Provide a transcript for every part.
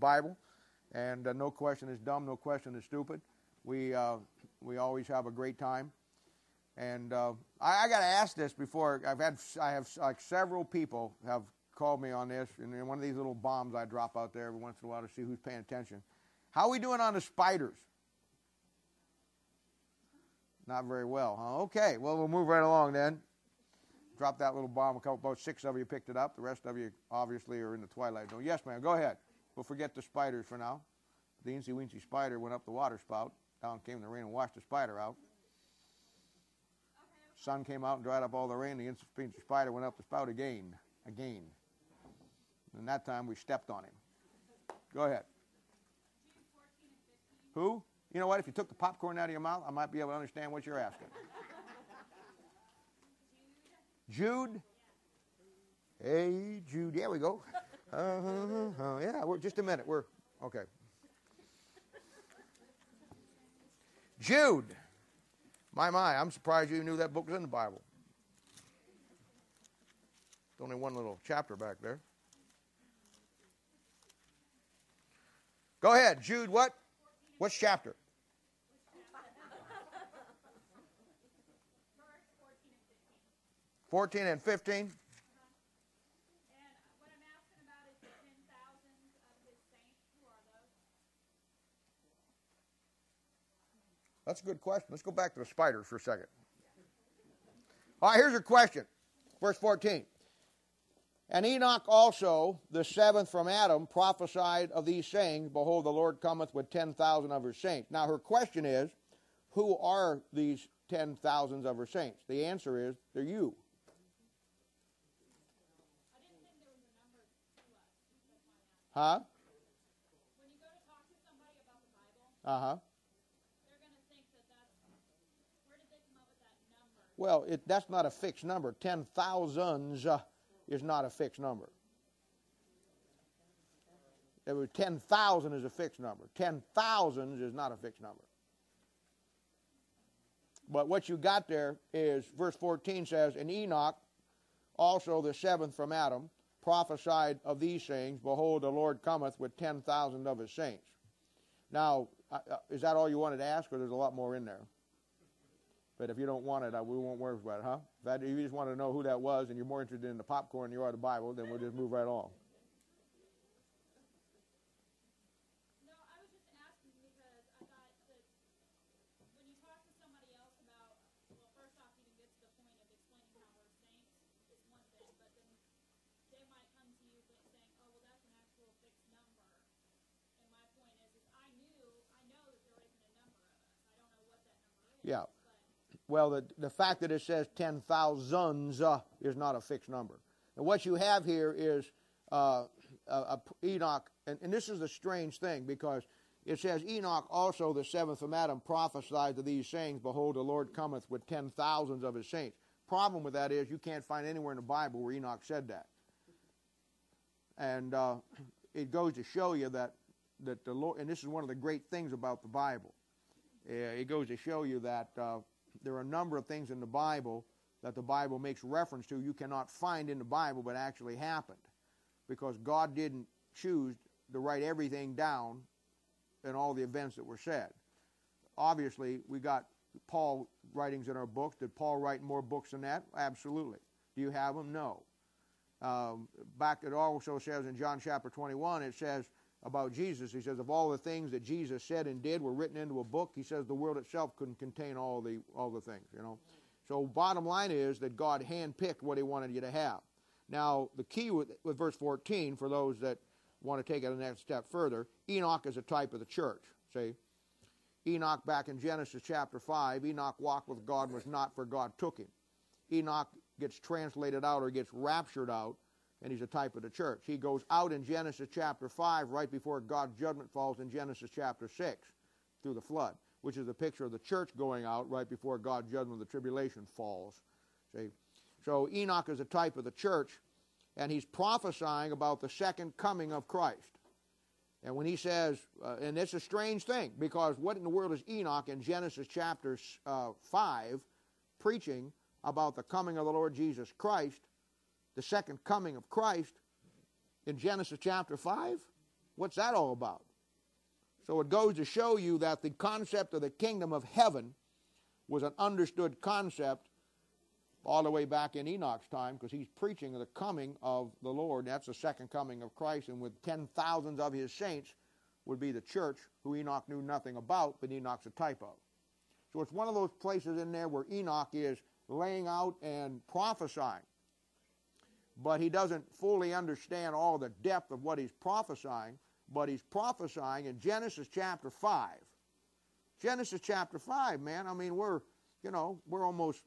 Bible, and no question is dumb, no question is stupid. We always have a great time. And I got to ask this before. I have like several people have called me on this, and one of these little bombs I drop out there every once in a while to see who's paying attention. How are we doing on the spiders? Not very well, huh? Okay, well, we'll move right along then. Drop that little bomb. About 6 of you picked it up. The rest of you obviously are in the twilight zone. Yes, ma'am, go ahead. We'll forget the spiders for now. The Incy-Wincy spider went up the water spout. Down came the rain and washed the spider out. Sun came out and dried up all the rain. The Incy-Wincy spider went up the spout again. And that time we stepped on him. Go ahead. Who? You know what? If you took the popcorn out of your mouth, I might be able to understand what you're asking. Jude? Hey, Jude. There we go. Yeah, just a minute. Okay. Jude. My, I'm surprised you knew that book was in the Bible. There's only one little chapter back there. Go ahead, Jude, what? What's chapter? 14 and 15. And what I'm asking about is the 10,000s of his saints. Who are those? That's a good question. Let's go back to the spiders for a second. All right, here's your question. Verse 14. And Enoch also, the seventh from Adam, prophesied of these sayings, behold, the Lord cometh with 10,000 of his saints. Now her question is, who are these 10,000s of her saints? The answer is, they're you. I didn't think there was a number to us. Huh? When you go to talk to somebody about the Bible, Uh-huh. they're going to think that's, where did they come up with that number? Well, that's not a fixed number. 10,000s is not a fixed number. 10,000 is a fixed number. 10,000s is not a fixed number. But what you got there is, verse 14 says, and Enoch, also the seventh from Adam, prophesied of these sayings, behold, the Lord cometh with 10,000 of his saints. Now, is that all you wanted to ask, or there's a lot more in there? But if you don't want it, we won't worry about it, huh? If you just want to know who that was and you're more interested in the popcorn than you are the Bible, then we'll just move right along. No, I was just asking because I thought that when you talk to somebody else about, well, first off, even get to the point of explaining how we're saints is one thing, but then they might come to you saying, oh, well, that's an actual fixed number. And my point is I know that there isn't a number of us. I don't know what that number is. Yeah. Well, the fact that it says 10,000s is not a fixed number. And what you have here is Enoch, and this is a strange thing because it says Enoch also the seventh from Adam prophesied of these sayings, behold, the Lord cometh with 10,000s of his saints. Problem with that is you can't find anywhere in the Bible where Enoch said that. And it goes to show you that the Lord, and this is one of the great things about the Bible. It goes to show you that there are a number of things in the Bible that the Bible makes reference to you cannot find in the Bible but actually happened because God didn't choose to write everything down in all the events that were said. Obviously, we got Paul writings in our books. Did Paul write more books than that? Absolutely. Do you have them? No. Back it also says in John chapter 21, it says about Jesus, he says, of all the things that Jesus said and did were written into a book, he says the world itself couldn't contain all the things, you know. So bottom line is that God handpicked what he wanted you to have. Now, the key with verse 14, for those that want to take it a next step further, Enoch is a type of the church, see. Enoch, back in Genesis chapter 5, Enoch walked with God and was not, for God took him. Enoch gets translated out or gets raptured out, and he's a type of the church. He goes out in Genesis chapter 5 right before God's judgment falls in Genesis chapter 6 through the flood, which is a picture of the church going out right before God's judgment of the tribulation falls. See? So Enoch is a type of the church, and he's prophesying about the second coming of Christ. And when he says, and it's a strange thing, because what in the world is Enoch in Genesis chapter 5 preaching about the coming of the Lord Jesus Christ, the second coming of Christ in Genesis chapter 5? What's that all about? So it goes to show you that the concept of the kingdom of heaven was an understood concept all the way back in Enoch's time, because he's preaching the coming of the Lord. That's the second coming of Christ, and with 10,000s of his saints would be the church, who Enoch knew nothing about, but Enoch's a type of. So it's one of those places in there where Enoch is laying out and prophesying, but he doesn't fully understand all the depth of what he's prophesying, but he's prophesying in Genesis chapter 5. Genesis chapter 5, man, I mean, we're almost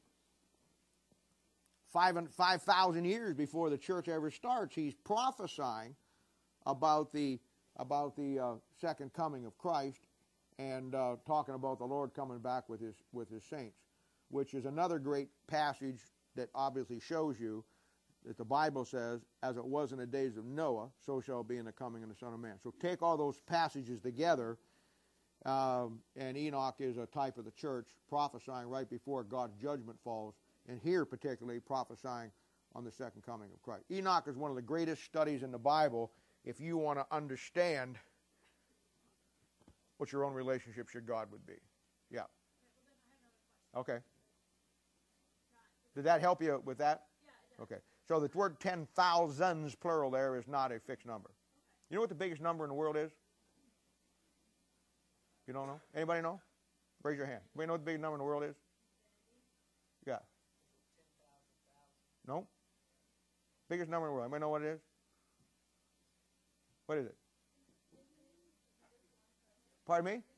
5,000 years before the church ever starts. He's prophesying about the second coming of Christ, and talking about the Lord coming back with his saints, which is another great passage that obviously shows you that the Bible says, as it was in the days of Noah, so shall it be in the coming of the Son of Man. So take all those passages together, and Enoch is a type of the church, prophesying right before God's judgment falls, and here particularly prophesying on the second coming of Christ. Enoch is one of the greatest studies in the Bible if you want to understand what your own relationship to God would be. Yeah. Okay. Did that help you with that? Yeah, it does. Okay. So the word 10,000s, plural, there is not a fixed number. You know what the biggest number in the world is? You don't know? Anybody know? Raise your hand. Anybody know what the biggest number in the world is? Yeah. No? Biggest number in the world. Anybody know what it is? What is it? Pardon me?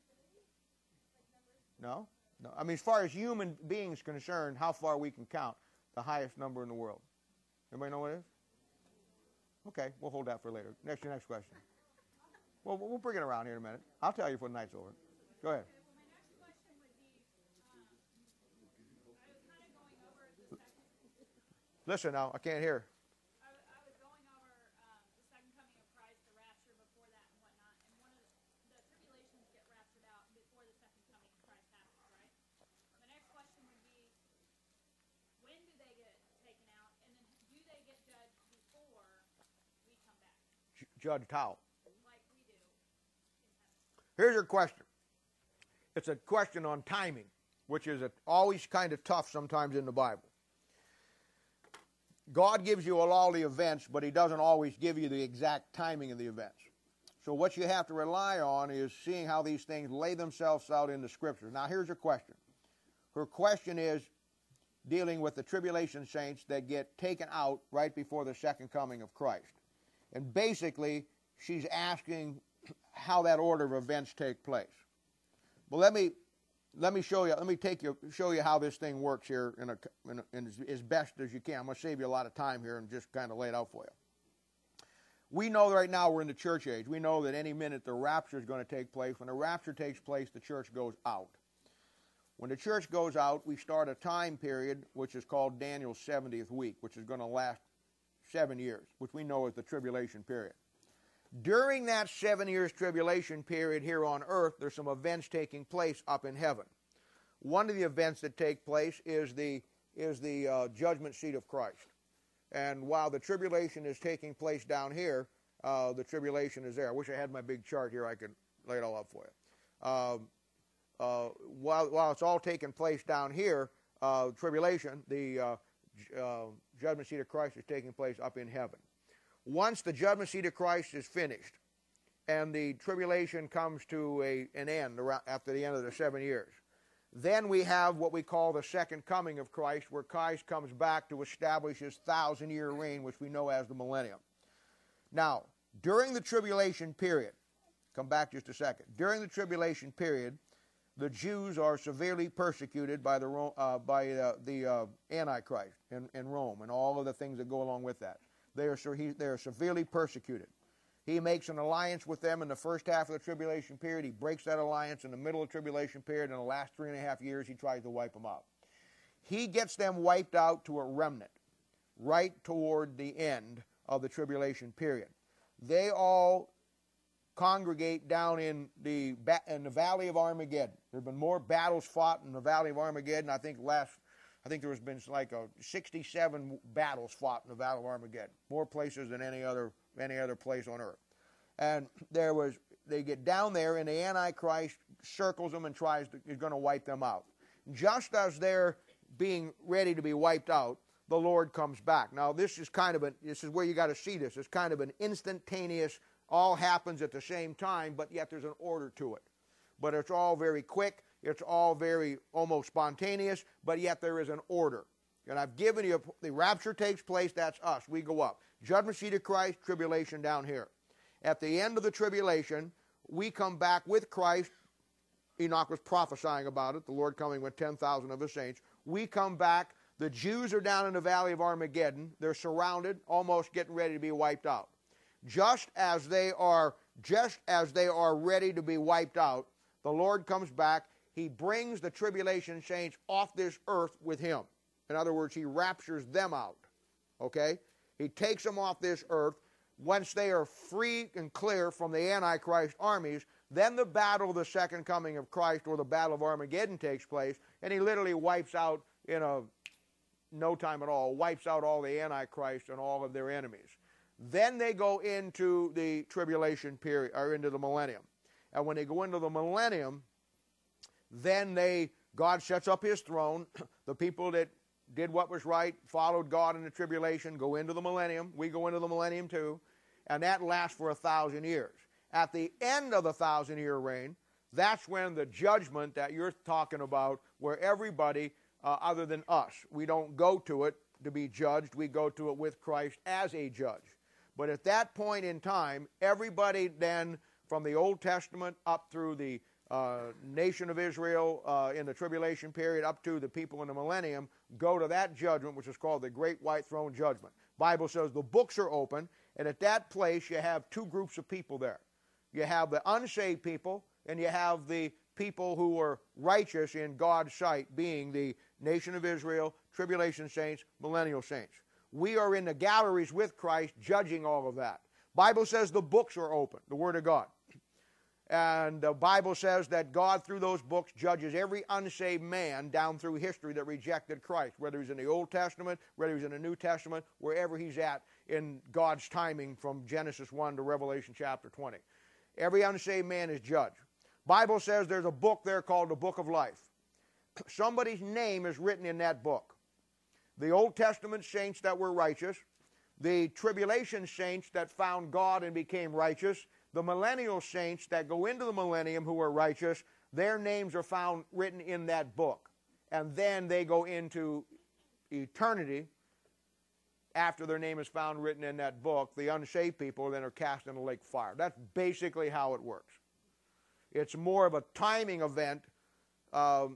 No? No. I mean, as far as human beings concerned, how far we can count, the highest number in the world. Anybody know what it is? Okay, we'll hold that for later. Your next question. Well, we'll bring it around here in a minute. I'll tell you before the night's over. Go ahead. Listen now, I can't hear. I was going over the second coming of Christ, the rapture before that and whatnot, and one of the tribulations get raptured out before the second coming of Christ happens, right? The next question would be, when do they get taken out, and then do they get judged before we come back? Judged how? Like we do in heaven. Here's your question. It's a question on timing, which is always kind of tough sometimes in the Bible. God gives you all the events, but he doesn't always give you the exact timing of the events. So what you have to rely on is seeing how these things lay themselves out in the Scriptures. Now here's her question. Her question is dealing with the tribulation saints that get taken out right before the second coming of Christ. And basically, she's asking how that order of events take place. Well, let me show you. Let me show you how this thing works here in as best as you can. I'm going to save you a lot of time here and just kind of lay it out for you. We know right now we're in the church age. We know that any minute the rapture is going to take place. When the rapture takes place, the church goes out. When the church goes out, we start a time period which is called Daniel's 70th week, which is going to last 7 years, which we know is the tribulation period. During that 7 years tribulation period here on earth, there's some events taking place up in heaven. One of the events that take place is the judgment seat of Christ. And while the tribulation is taking place down here, the tribulation is there. I wish I had my big chart here. I could lay it all out for you. While it's all taking place down here, tribulation, the judgment seat of Christ is taking place up in heaven. Once the judgment seat of Christ is finished and the tribulation comes to an end after the end of the 7 years, then we have what we call the second coming of Christ, where Christ comes back to establish his 1,000-year reign, which we know as the millennium. Now, during the tribulation period, come back just a second, during the tribulation period, the Jews are severely persecuted by the Antichrist in Rome and all of the things that go along with that. They are severely persecuted. He makes an alliance with them in the first half of the tribulation period. He breaks that alliance in the middle of the tribulation period. In the last 3.5 years, he tries to wipe them out. He gets them wiped out to a remnant right toward the end of the tribulation period. They all congregate down in the Valley of Armageddon. There have been more battles fought in the Valley of Armageddon. I think there has been like 67 battles fought in the Valley of Armageddon. More places than any other place on earth. And they get down there, and the Antichrist circles them and is going to wipe them out. Just as they're being ready to be wiped out, the Lord comes back. Now, this is where you got to see this. It's kind of an instantaneous, all happens at the same time, but yet there's an order to it. But it's all very quick. It's all very almost spontaneous, but yet there is an order. And I've given you, the rapture takes place, that's us. We go up. Judgment seat of Christ, tribulation down here. At the end of the tribulation, we come back with Christ. Enoch was prophesying about it, the Lord coming with 10,000 of his saints. We come back. The Jews are down in the valley of Armageddon. They're surrounded, almost getting ready to be wiped out. Just as they are ready to be wiped out, the Lord comes back. He brings the tribulation saints off this earth with him. In other words, he raptures them out. Okay? He takes them off this earth. Once they are free and clear from the Antichrist armies, then the battle of the second coming of Christ, or the battle of Armageddon, takes place, and he literally wipes out no time at all, wipes out all the Antichrist and all of their enemies. Then they go into the tribulation period, or into the millennium. And when they go into the millennium, then God sets up his throne. The people that did what was right, followed God in the tribulation, go into the millennium. We go into the millennium too. And that lasts for 1,000 years. At the end of the 1,000-year reign, that's when the judgment that you're talking about, where everybody, other than us, we don't go to it to be judged. We go to it with Christ as a judge. But at that point in time, everybody then, from the Old Testament up through the nation of Israel in the tribulation period, up to the people in the millennium, go to that judgment, which is called the Great White Throne Judgment. Bible says the books are open, and at that place you have two groups of people there. You have the unsaved people, and you have the people who are righteous in God's sight, being the nation of Israel, tribulation saints, millennial saints. We are in the galleries with Christ judging all of that. Bible says the books are open, the Word of God. And the Bible says that God, through those books, judges every unsaved man down through history that rejected Christ, whether he's in the Old Testament, whether he's in the New Testament, wherever he's at in God's timing from Genesis 1 to Revelation chapter 20. Every unsaved man is judged. Bible says there's a book there called the Book of Life. Somebody's name is written in that book. The Old Testament saints that were righteous, the tribulation saints that found God and became righteous, the millennial saints that go into the millennium who are righteous, their names are found written in that book. And then they go into eternity after their name is found written in that book. The unsaved people then are cast in the lake of fire. That's basically how it works. It's more of a timing event. The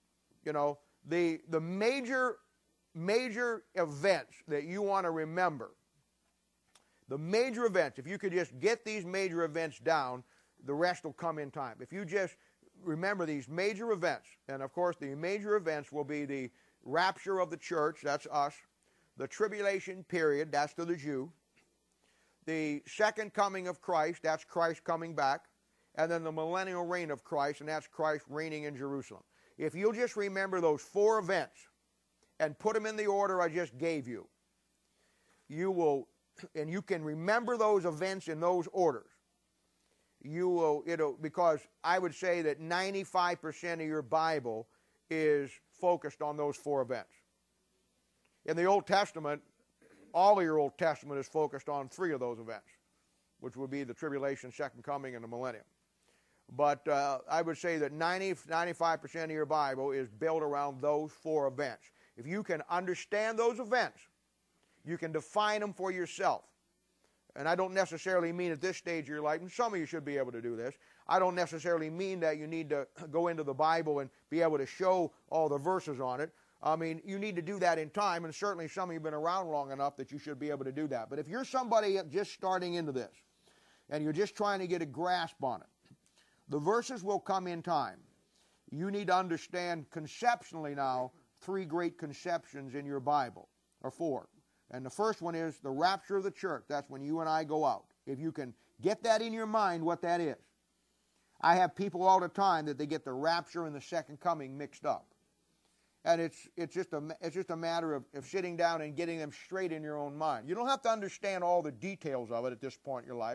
major events that you want to remember, the major events, if you could just get these major events down, the rest will come in time. If you just remember these major events, and of course the major events will be the rapture of the church, that's us, the tribulation period, that's to the Jew, the second coming of Christ, that's Christ coming back, and then the millennial reign of Christ, and that's Christ reigning in Jerusalem. If you'll just remember those four events and put them in the order I just gave you, you will, and you can remember those events in those orders, because I would say that 95% of your Bible is focused on those four events. In the Old Testament, all of your Old Testament is focused on three of those events, which would be the tribulation, second coming, and the millennium. But I would say that 95% of your Bible is built around those four events. If you can understand those events, you can define them for yourself. And I don't necessarily mean at this stage of your life, and some of you should be able to do this, I don't necessarily mean that you need to go into the Bible and be able to show all the verses on it. I mean, you need to do that in time, and certainly some of you have been around long enough that you should be able to do that. But if you're somebody just starting into this, and you're just trying to get a grasp on it, the verses will come in time. You need to understand conceptually now three great conceptions in your Bible, or four. And the first one is the rapture of the church. That's when you and I go out. If you can get that in your mind, what that is. I have people all the time that they get the rapture and the second coming mixed up. And it's just a matter of sitting down and getting them straight in your own mind. You don't have to understand all the details of it at this point in your life.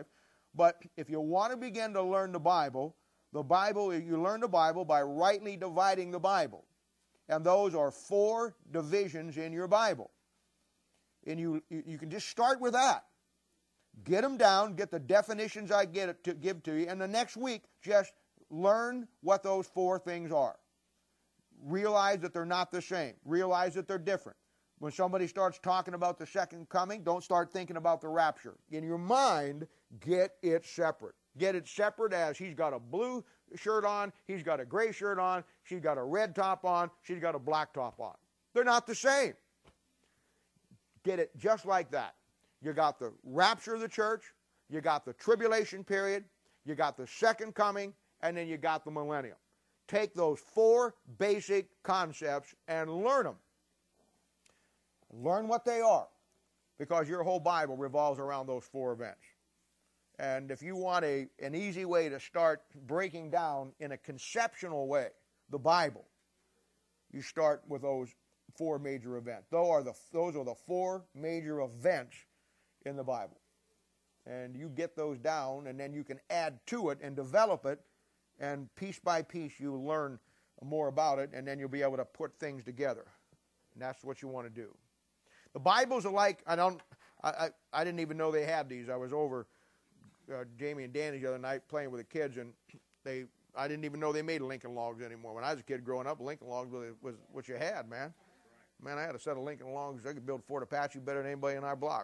But if you want to begin to learn the Bible, you learn the Bible by rightly dividing the Bible. And those are 4 divisions in your Bible. And you can just start with that. Get them down, get the definitions I give to you, and the next week just learn what those 4 things are. Realize that they're not the same. Realize that they're different. When somebody starts talking about the second coming, don't start thinking about the rapture. In your mind, get it separate. Get it separate as he's got a blue shirt on, he's got a gray shirt on, she's got a red top on, she's got a black top on. They're not the same. Get it just like that. You got the rapture of the church, you got the tribulation period, you got the second coming, and then you got the millennium. Take those 4 basic concepts and learn them. Learn what they are, because your whole Bible revolves around those 4 events. And if you want an easy way to start breaking down in a conceptual way the Bible, you start with those 4 major events. Those are the 4 major events in the Bible. And you get those down, and then you can add to it and develop it, and piece by piece you learn more about it, and then you'll be able to put things together. And that's what you want to do. The Bibles are like, I didn't even know they had these. I was over Jamie and Danny the other night playing with the kids, and I didn't even know they made Lincoln Logs anymore. When I was a kid growing up, Lincoln Logs was what you had, man. Man, I had a set of Lincoln Logs. I could build Fort Apache better than anybody in our block.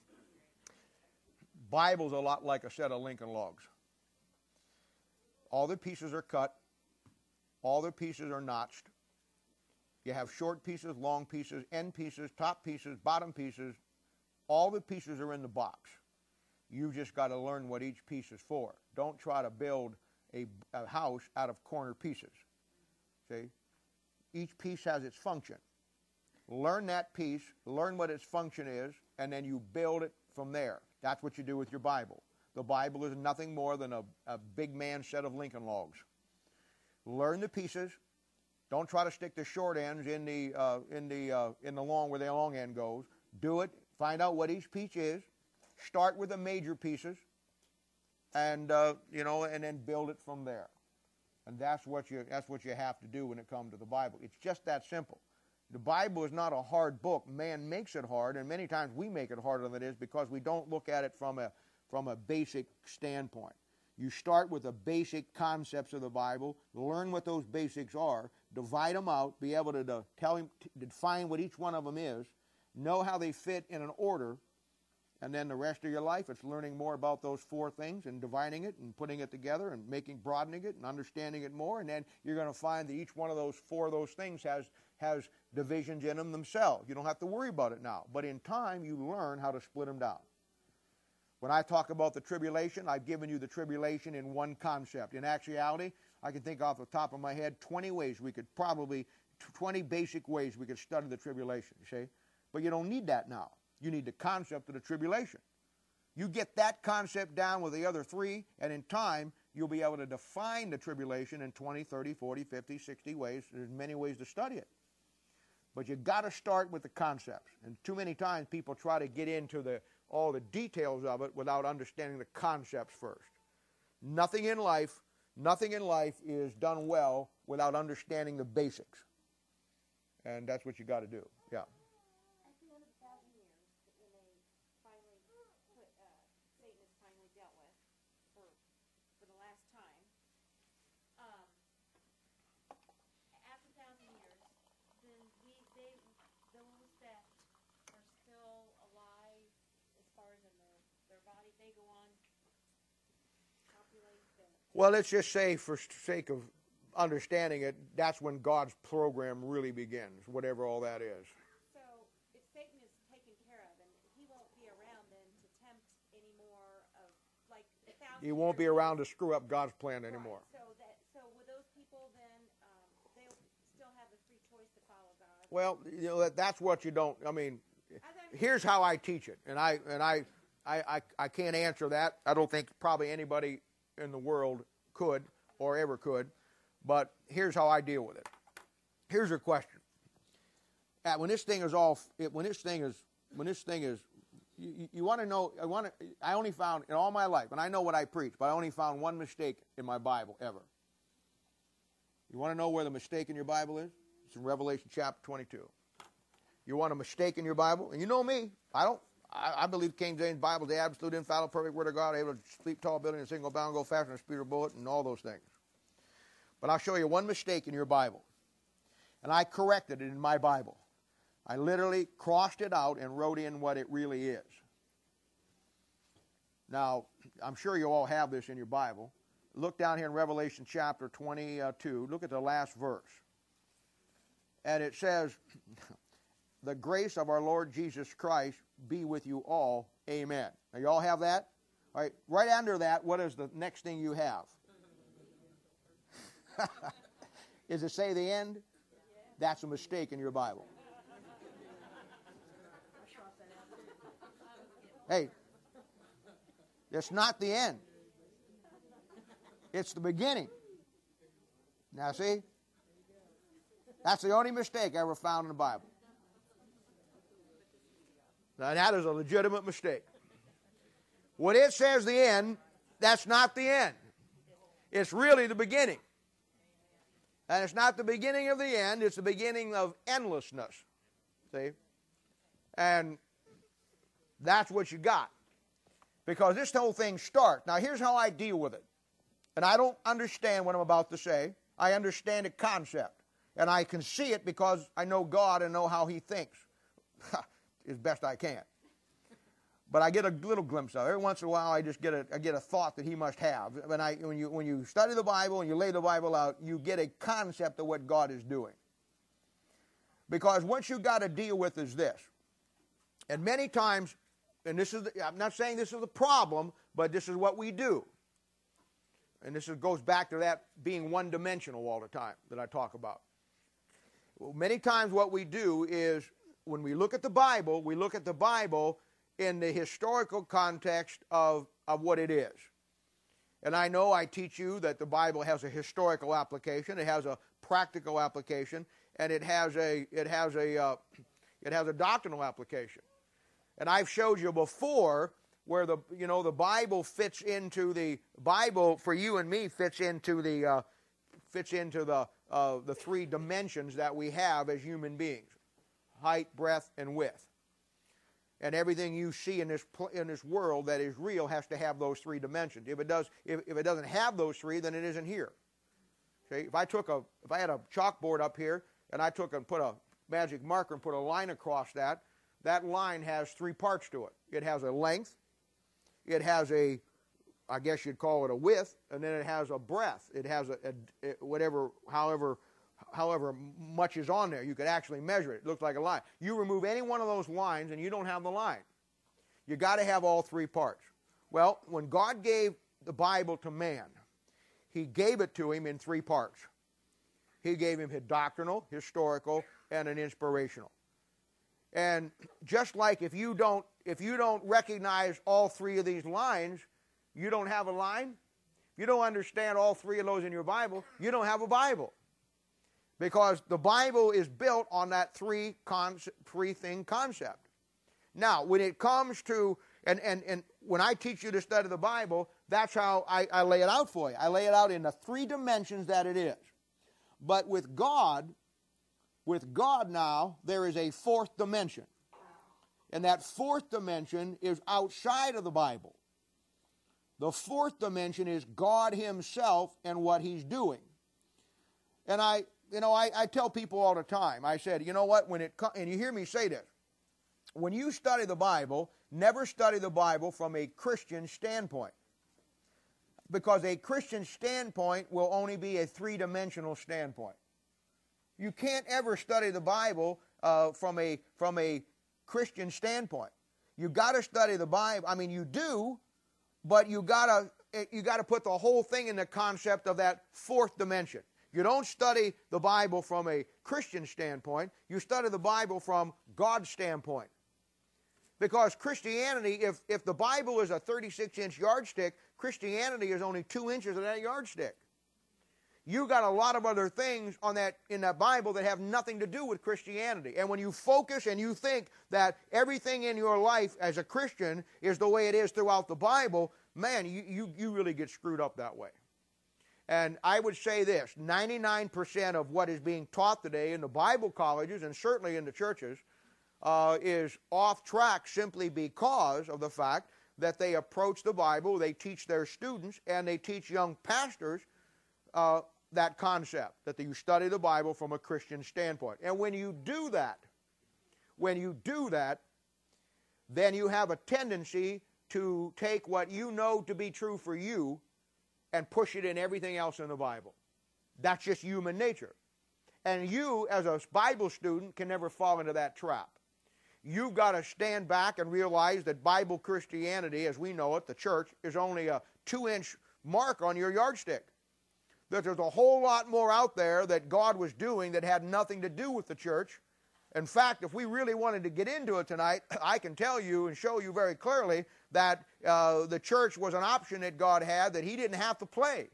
Bible's a lot like a set of Lincoln Logs. All the pieces are cut. All the pieces are notched. You have short pieces, long pieces, end pieces, top pieces, bottom pieces. All the pieces are in the box. You've just got to learn what each piece is for. Don't try to build a house out of corner pieces. See? Each piece has its function. Learn that piece, learn what its function is, and then you build it from there. That's what you do with your Bible. The Bible is nothing more than a big man set of Lincoln Logs. Learn the pieces. Don't try to stick the short ends in the long where the long end goes. Do it. Find out what each piece is. Start with the major pieces, and and then build it from there. And that's what you have to do when it comes to the Bible. It's just that simple. The Bible is not a hard book. Man makes it hard, and many times we make it harder than it is because we don't look at it from a basic standpoint. You start with the basic concepts of the Bible, learn what those basics are, divide them out, be able to define what each one of them is, know how they fit in an order, and then the rest of your life it's learning more about those 4 things and dividing it and putting it together and broadening it and understanding it more, and then you're going to find that each one of those 4 of those things has divisions in them themselves. You don't have to worry about it now. But in time, you learn how to split them down. When I talk about the tribulation, I've given you the tribulation in one concept. In actuality, I can think off the top of my head 20 basic ways we could study the tribulation, you see? But you don't need that now. You need the concept of the tribulation. You get that concept down with the other 3, and in time, you'll be able to define the tribulation in 20, 30, 40, 50, 60 ways. There's many ways to study it. But you've got to start with the concepts. And too many times people try to get into all the details of it without understanding the concepts first. Nothing in life is done well without understanding the basics. And that's what you got to do. Yeah. At the end of 1,000 years, when they finally Satan is finally dealt with for the last time, after 1,000 years, then those that are still alive, as far as in their body, they go on populate the. Well, let's just say, for sake of understanding it, that's when God's program really begins, whatever all that is. So if Satan is taken care of, and he won't be around then to tempt any more of like 1,000. He won't be around to screw up God's plan anymore. Right. So with those people then they'll still have the free choice to follow God. Well, that's what you don't. I mean, here's how I teach it, and I can't answer that. I don't think probably anybody in the world could or ever could. But here's how I deal with it. Here's your question. When this thing is You want to know, I only found in all my life, and I know what I preach, but I only found one mistake in my Bible ever. You want to know where the mistake in your Bible is? It's in Revelation chapter 22. You want a mistake in your Bible? And you know me, I believe King James Bible is the absolute infallible perfect word of God, able to sleep tall, building a single bound, go faster than a speeder bullet, and all those things. But I'll show you one mistake in your Bible. And I corrected it in my Bible. I literally crossed it out and wrote in what it really is. Now, I'm sure you all have this in your Bible. Look down here in Revelation chapter 22. Look at the last verse. And it says, the grace of our Lord Jesus Christ be with you all. Amen. Now, you all have that? All right. Right under that, what is the next thing you have? Is it say the end? That's a mistake in your Bible. Hey, it's not the end. It's the beginning. Now see? That's the only mistake I ever found in the Bible. Now that is a legitimate mistake. When it says the end, that's not the end. It's really the beginning. And it's not the beginning of the end, it's the beginning of endlessness. See? And that's what you got. Because this whole thing starts. Now here's how I deal with it. And I don't understand what I'm about to say. I understand the concept. And I can see it because I know God and know how He thinks. As best I can. But I get a little glimpse of it. Every once in a while I just get a thought that He must have. When you study the Bible and you lay the Bible out, you get a concept of what God is doing. Because what you got to deal with is this. And many times, and I'm not saying this is the problem, but this is what we do. And this goes back to that being one-dimensional all the time that I talk about. Well, many times what we do is when we look at the Bible, we look at the Bible in the historical context of what it is. And I know I teach you that the Bible has a historical application, it has a practical application, and it has a doctrinal application. And I've showed you before where the Bible fits into the Bible for you and me fits into the three dimensions that we have as human beings: height, breadth, and width. And everything you see in this world that is real has to have those three dimensions. If it doesn't have those three, then it isn't here. Okay? If I had a chalkboard up here and I took and put a magic marker and put a line across that line has three parts to it. It has a length, it has I guess you'd call it a width, and then it has a breadth. It has however much is on there. You could actually measure it. It looks like a line. You remove any one of those lines and you don't have the line. You got to have all three parts. Well, when God gave the Bible to man, He gave it to him in three parts. He gave him his doctrinal, historical, and an inspirational. And just like if you don't recognize all three of these lines, you don't have a line. If you don't understand all three of those in your Bible, you don't have a Bible. Because the Bible is built on that three-thing concept. Now, when it comes to, and when I teach you to study the Bible, that's how I lay it out for you. I lay it out in the three dimensions that it is. But with God now, there is a fourth dimension. And that fourth dimension is outside of the Bible. The fourth dimension is God Himself and what He's doing. And I tell people all the time, I said, you know what, and you hear me say this, when you study the Bible, never study the Bible from a Christian standpoint. Because a Christian standpoint will only be a three-dimensional standpoint. You can't ever study the Bible from a Christian standpoint. You got to study the Bible. I mean, you do, but you got to put the whole thing in the concept of that fourth dimension. You don't study the Bible from a Christian standpoint. You study the Bible from God's standpoint. Because Christianity, if the Bible is a 36-inch yardstick, Christianity is only 2 inches of that yardstick. you got a lot of other things in that Bible that have nothing to do with Christianity. And when you focus and you think that everything in your life as a Christian is the way it is throughout the Bible, man, you really get screwed up that way. And I would say this, 99% of what is being taught today in the Bible colleges and certainly in the churches is off track simply because of the fact that they approach the Bible, they teach their students, and they teach young pastors that concept, that you study the Bible from a Christian standpoint. And when you do that, then you have a tendency to take what you know to be true for you and push it in everything else in the Bible. That's just human nature. And you, as a Bible student, can never fall into that trap. You've got to stand back and realize that Bible Christianity, as we know it, the church, is only a 2-inch mark on your yardstick. That there's a whole lot more out there that God was doing that had nothing to do with the church. In fact, if we really wanted to get into it tonight, I can tell you and show you very clearly that the church was an option that God had that He didn't have to play.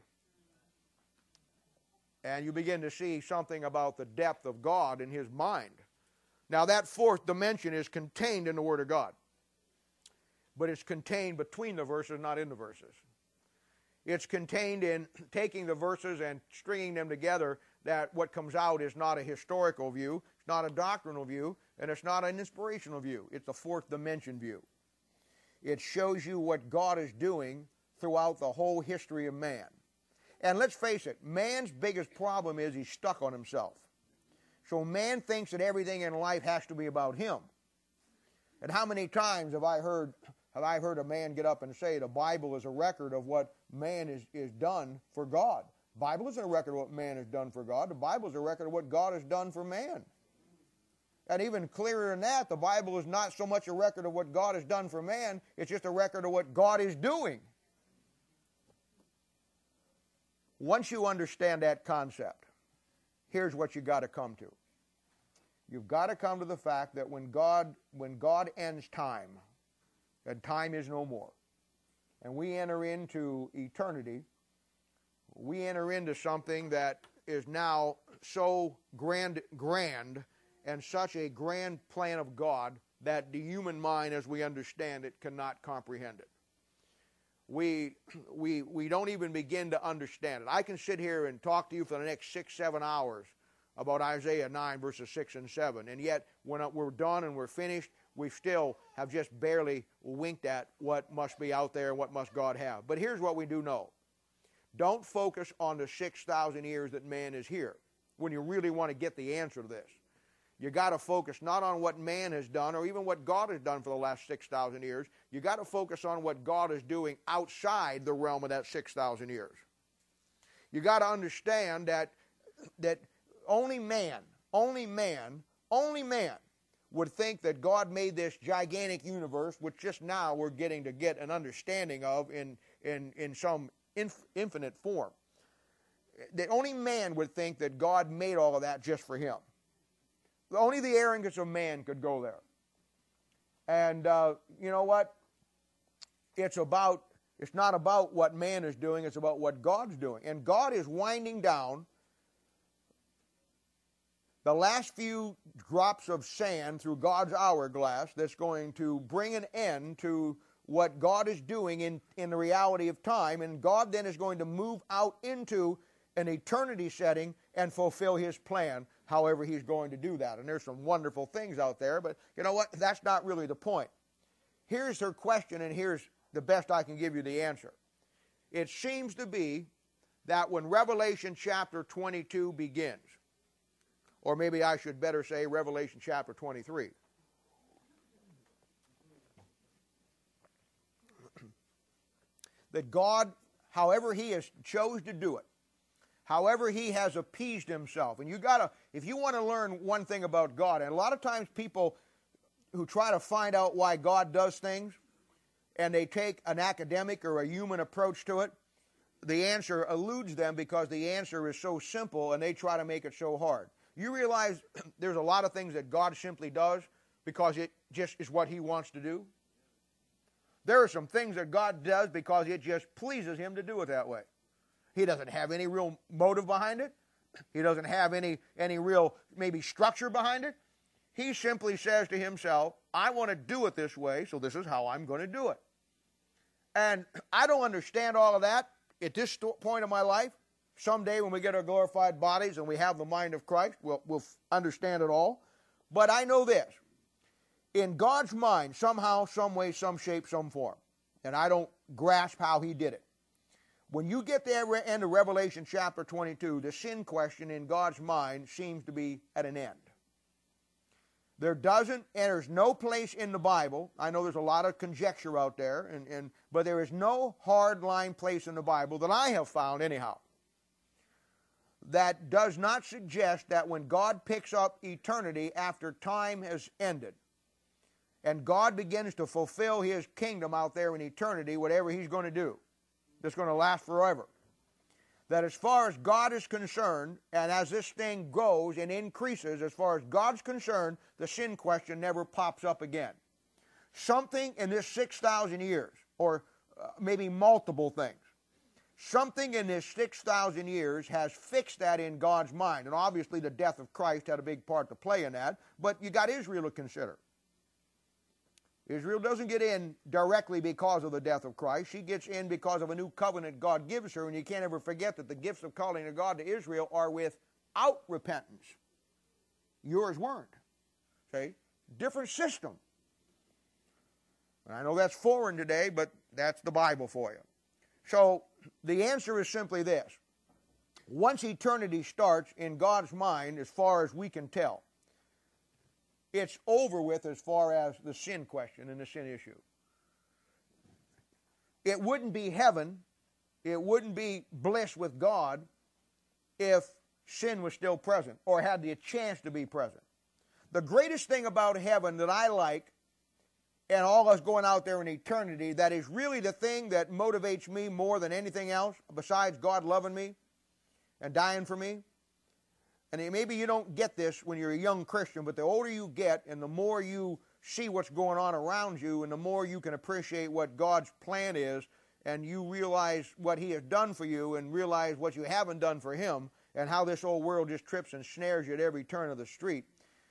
And you begin to see something about the depth of God in His mind. Now, that fourth dimension is contained in the Word of God. But it's contained between the verses, not in the verses. It's contained in taking the verses and stringing them together, that what comes out is not a historical view, it's not a doctrinal view, and it's not an inspirational view. It's a fourth dimension view. It shows you what God is doing throughout the whole history of man. And let's face it, man's biggest problem is he's stuck on himself. So man thinks that everything in life has to be about him. And how many times have I heard a man get up and say the Bible is a record of what man is done for God? The Bible isn't a record of what man has done for God. The Bible is a record of what God has done for man. And even clearer than that, the Bible is not so much a record of what God has done for man, it's just a record of what God is doing. Once you understand that concept, here's what you got to come to. You've got to come to the fact that when God ends time, and time is no more, and we enter into eternity, we enter into something that is now so grand, and such a grand plan of God that the human mind, as we understand it, cannot comprehend it. We don't even begin to understand it. I can sit here and talk to you for the next 6-7 hours about Isaiah 9 verses 6 and 7, and yet when we're done and we're finished, we still have just barely winked at what must be out there and what must God have. But here's what we do know. Don't focus on the 6,000 years that man is here when you really want to get the answer to this. You got to focus not on what man has done or even what God has done for the last 6,000 years. You got to focus on what God is doing outside the realm of that 6,000 years. You got to understand that only man would think that God made this gigantic universe, which just now we're getting to get an understanding of in some infinite form. That only man would think that God made all of that just for him. Only the arrogance of man could go there. And you know what? It's not about what man is doing, it's about what God's doing. And God is winding down the last few drops of sand through God's hourglass that's going to bring an end to what God is doing in the reality of time. And God then is going to move out into an eternity setting and fulfill His plan, however He's going to do that. And there's some wonderful things out there, but you know what? That's not really the point. Here's her question, and here's the best I can give you the answer. It seems to be that when Revelation chapter 22 begins, or maybe I should better say Revelation chapter 23. That God, however He has chose to do it, however He has appeased Himself, and if you want to learn one thing about God, and a lot of times people who try to find out why God does things, and they take an academic or a human approach to it, the answer eludes them because the answer is so simple and they try to make it so hard. You realize there's a lot of things that God simply does because it just is what He wants to do? There are some things that God does because it just pleases Him to do it that way. He doesn't have any real motive behind it. He doesn't have any real maybe structure behind it. He simply says to himself, I want to do it this way, so this is how I'm going to do it. And I don't understand all of that at this point of my life. Someday when we get our glorified bodies and we have the mind of Christ, we'll understand it all. But I know this. In God's mind, somehow, some way, some shape, some form, and I don't grasp how he did it. When you get to the end of Revelation chapter 22, the sin question in God's mind seems to be at an end. There's no place in the Bible, I know there's a lot of conjecture out there, but there is no hard-line place in the Bible that I have found anyhow that does not suggest that when God picks up eternity after time has ended, and God begins to fulfill his kingdom out there in eternity, whatever he's going to do, that's going to last forever, that as far as God is concerned, and as this thing grows and increases, as far as God's concerned, the sin question never pops up again. Something in this 6,000 years, or maybe multiple things, something in this 6,000 years has fixed that in God's mind. And obviously the death of Christ had a big part to play in that, but you got Israel to consider. Israel doesn't get in directly because of the death of Christ. She gets in because of a new covenant God gives her, and you can't ever forget that the gifts of calling of God to Israel are without repentance. Yours weren't. See? Different system. And I know that's foreign today, but that's the Bible for you. So the answer is simply this. Once eternity starts in God's mind, as far as we can tell, it's over with as far as the sin question and the sin issue. It wouldn't be heaven, it wouldn't be bliss with God if sin was still present or had the chance to be present. The greatest thing about heaven that I like, and all us going out there in eternity, that is really the thing that motivates me more than anything else, besides God loving me and dying for me. And maybe you don't get this when you're a young Christian, but the older you get and the more you see what's going on around you and the more you can appreciate what God's plan is and you realize what he has done for you and realize what you haven't done for him and how this old world just trips and snares you at every turn of the street.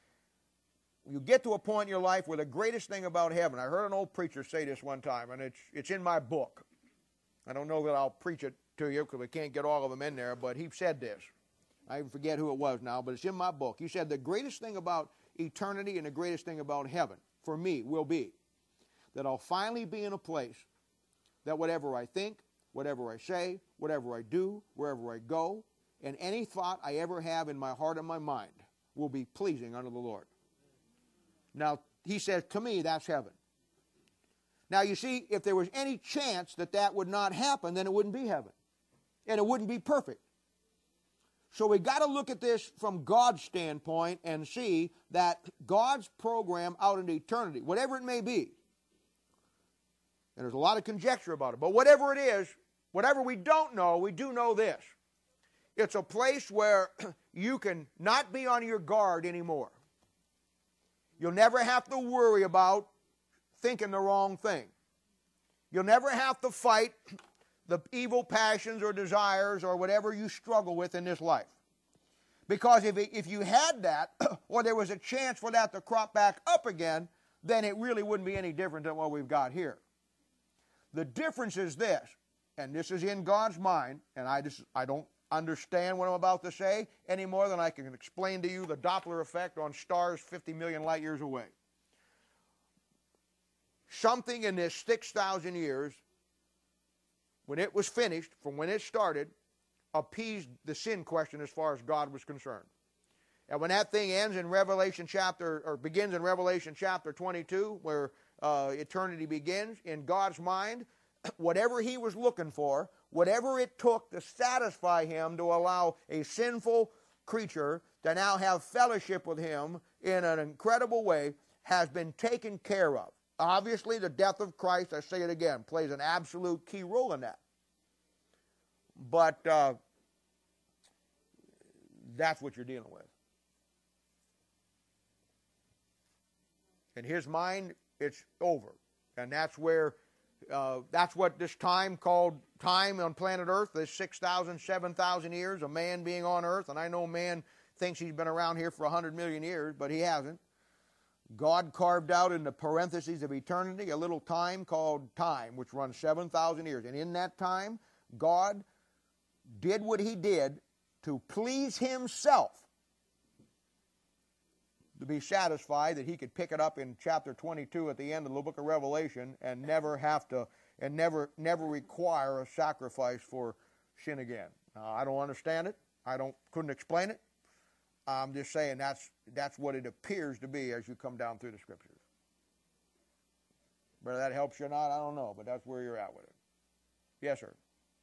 You get to a point in your life where the greatest thing about heaven, I heard an old preacher say this one time, and it's in my book. I don't know that I'll preach it to you because we can't get all of them in there, but he said this. I forget who it was now, but it's in my book. He said the greatest thing about eternity and the greatest thing about heaven, for me, will be that I'll finally be in a place that whatever I think, whatever I say, whatever I do, wherever I go, and any thought I ever have in my heart and my mind will be pleasing unto the Lord. Now, he says, to me, that's heaven. Now, you see, if there was any chance that that would not happen, then it wouldn't be heaven. And it wouldn't be perfect. So we got to look at this from God's standpoint and see that God's program out into eternity, whatever it may be, and there's a lot of conjecture about it, but whatever it is, whatever we don't know, we do know this. It's a place where you can not be on your guard anymore. You'll never have to worry about thinking the wrong thing. You'll never have to fight the evil passions or desires or whatever you struggle with in this life. Because if you had that, or there was a chance for that to crop back up again, then it really wouldn't be any different than what we've got here. The difference is this, and this is in God's mind, and I don't understand what I'm about to say any more than I can explain to you the Doppler effect on stars 50 million light years away. Something in this 6,000 years, when it was finished, from when it started, appeased the sin question as far as God was concerned. And when that thing ends in Revelation chapter, or begins in Revelation chapter 22, where eternity begins, in God's mind, whatever he was looking for, whatever it took to satisfy him to allow a sinful creature to now have fellowship with him in an incredible way, has been taken care of. Obviously, the death of Christ, I say it again, plays an absolute key role in that. But that's what you're dealing with. In his mind, it's over. And that's where That's what this time called time on planet Earth, this 6,000, 7,000 years, a man being on Earth. And I know man thinks he's been around here for 100 million years, but he hasn't. God carved out in the parentheses of eternity a little time called time, which runs 7,000 years. And in that time, God did what he did to please himself, to be satisfied that he could pick it up in chapter 22 at the end of the book of Revelation and never have to, and never require a sacrifice for sin again. Now, I don't understand it. Couldn't explain it. I'm just saying that's what it appears to be as you come down through the Scriptures. Whether that helps you or not, I don't know, but that's where you're at with it. Yes, sir.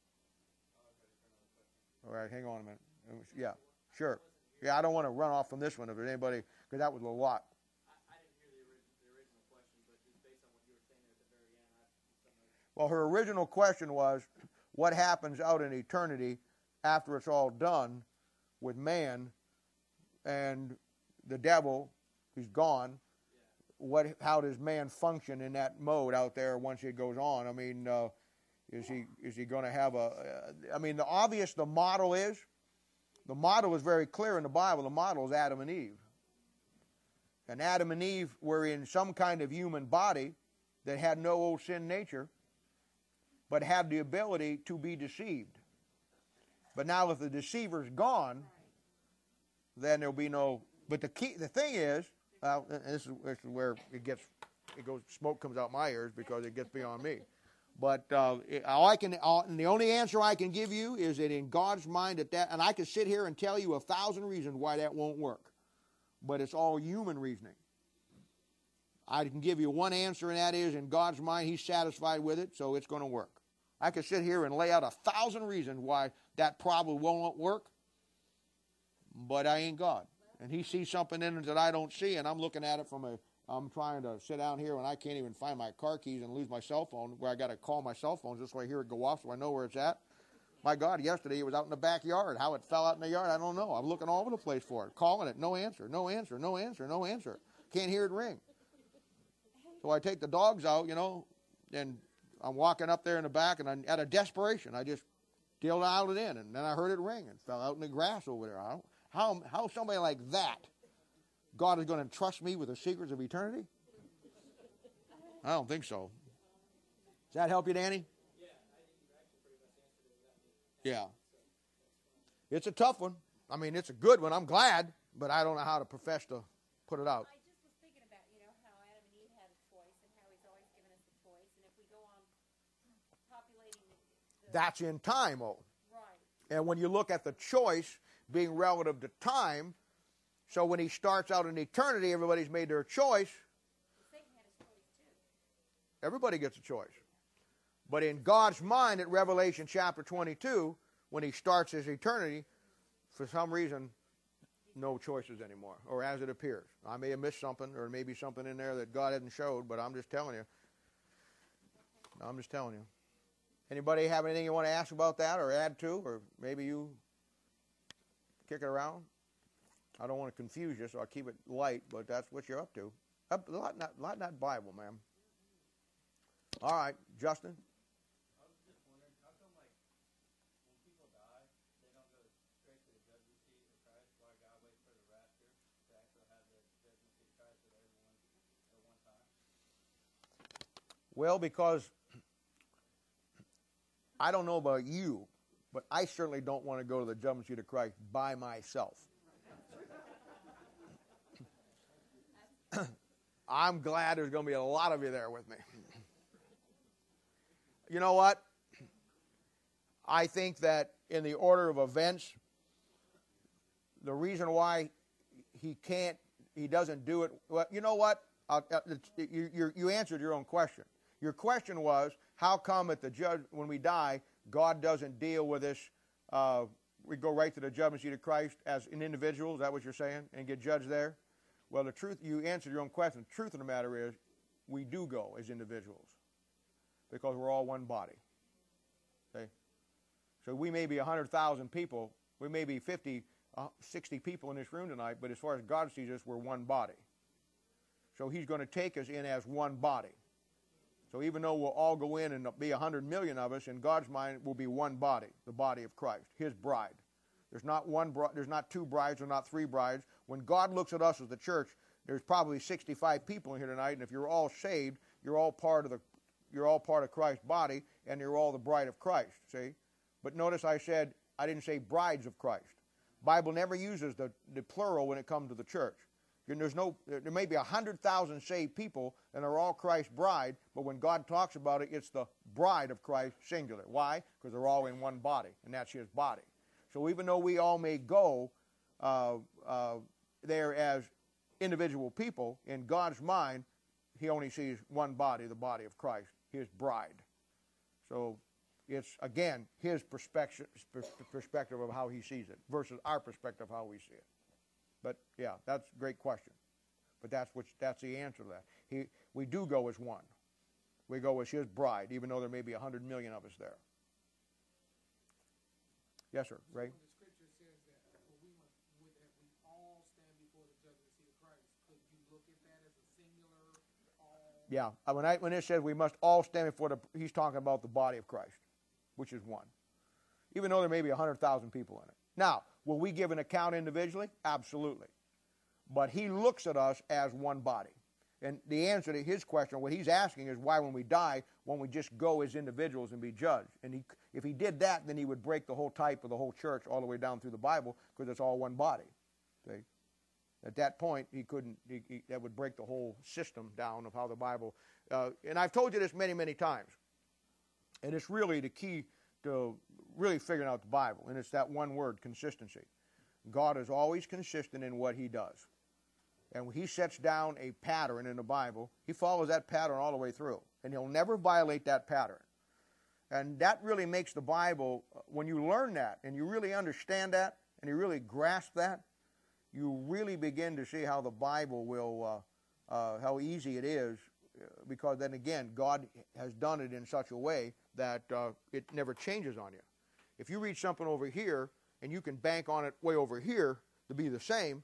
All right, hang on a minute. Yeah, sure. Yeah, I don't want to run off from this one if there's anybody, because that was a lot. I didn't hear the original question, but just based on what you were saying there at the very end, Well, her original question was, what happens out in eternity after it's all done with man and the devil, he's gone? How does man function in that mode out there once it goes on? I mean, is he going to have the model is very clear in the Bible. The model is Adam and Eve. And Adam and Eve were in some kind of human body that had no old sin nature, but had the ability to be deceived. But now if the deceiver's gone, then there'll be no. But the thing is, this is where smoke comes out my ears because it gets beyond me. But the only answer I can give you is that in God's mind and I could sit here and tell you 1,000 reasons why that won't work, but it's all human reasoning. I can give you one answer, and that is in God's mind, he's satisfied with it, so it's going to work. I could sit here and lay out 1,000 reasons why that probably won't work, but I ain't God. And he sees something in it that I don't see, and I'm looking at it I'm trying to sit down here and I can't even find my car keys and lose my cell phone, where I got to call my cell phone just so I hear it go off so I know where it's at. My God, yesterday it was out in the backyard. How it fell out in the yard, I don't know. I'm looking all over the place for it, calling it, no answer, no answer, no answer, no answer. Can't hear it ring. So I take the dogs out, and I'm walking up there in the back, and out of desperation, I just dialed it in, and then I heard it ring and fell out in the grass over there. How somebody like that, God is going to trust me with the secrets of eternity? I don't think so. Does that help you, Danny? Yeah, I think you've actually pretty much answered it without me. Yeah. It's a tough one. I mean, it's a good one. I'm glad, but I don't know how to profess to put it out. I just was thinking about, how Adam and Eve had a choice and how he's always given us a choice. And if we go on populating That's in time, oh. Right. And when you look at the choice being relative to time, so when he starts out in eternity, everybody's made their choice. Satan had his choice too. Everybody gets a choice. But in God's mind at Revelation chapter 22, when he starts his eternity, for some reason, no choices anymore, or as it appears. I may have missed something, or maybe something in there that God hadn't showed, but I'm just telling you. Anybody have anything you want to ask about that or add to, or maybe you kick it around? I don't want to confuse you, so I'll keep it light, but that's what you're up to. A lot in that Bible, ma'am. All right, Justin. I was just wondering, how come, when people die, they don't go straight to the judgment seat of Christ? Why God waits for the rapture to actually have the judgment seat of Christ with everyone at one time? Well, because I don't know about you, but I certainly don't want to go to the judgment seat of Christ by myself. I'm glad there's going to be a lot of you there with me. You know what? I think that in the order of events, the reason why he doesn't do it, well, you know what? You answered your own question. Your question was, how come when we die, God doesn't deal with us? We go right to the judgment seat of Christ as an individual. Is that what you're saying? And get judged there? Well, the truth, you answered your own question. The truth of the matter is, we do go as individuals because we're all one body. Okay? So we may be 100,000 people. We may be 50, 60 people in this room tonight, but as far as God sees us, we're one body. So he's going to take us in as one body. So even though we'll all go in and be 100 million of us, in God's mind will be one body, the body of Christ, his bride. There's not there's not two brides or not three brides. When God looks at us as the church, there's probably 65 people in here tonight, and if you're all saved, you're all part of Christ's body, and you're all the bride of Christ. See? But notice I didn't say brides of Christ. Bible never uses the plural when it comes to the church. There may be 100,000 saved people, and they're all Christ's bride, but when God talks about it, it's the bride of Christ, singular. Why? Because they're all in one body, and that's his body. So even though we all may go there as individual people, in God's mind, he only sees one body, the body of Christ, his bride. So it's, again, his perspective of how he sees it versus our perspective of how we see it. But, yeah, that's a great question. But that's the answer to that. We do go as one. We go as his bride, even though there may be 100 million of us there. Yes, sir. Ray? When the scripture says that we all stand before the judgment seat of Christ, could you look at that as a singular all? Yeah. When it says we must all stand before he's talking about the body of Christ, which is one. Even though there may be 100,000 people in it. Now, will we give an account individually? Absolutely. But he looks at us as one body. And the answer to his question, what he's asking is why when we die, won't we just go as individuals and be judged? And if he did that, then he would break the whole type of the whole church all the way down through the Bible because it's all one body. See? At that point, that would break the whole system down of how the Bible... and I've told you this many, many times. And it's really the key to really figuring out the Bible. And it's that one word, consistency. God is always consistent in what he does. And when he sets down a pattern in the Bible, he follows that pattern all the way through. And he'll never violate that pattern. And that really makes the Bible, when you learn that and you really understand that and you really grasp that, you really begin to see how the Bible will, how easy it is. Because then again, God has done it in such a way that it never changes on you. If you read something over here and you can bank on it way over here to be the same,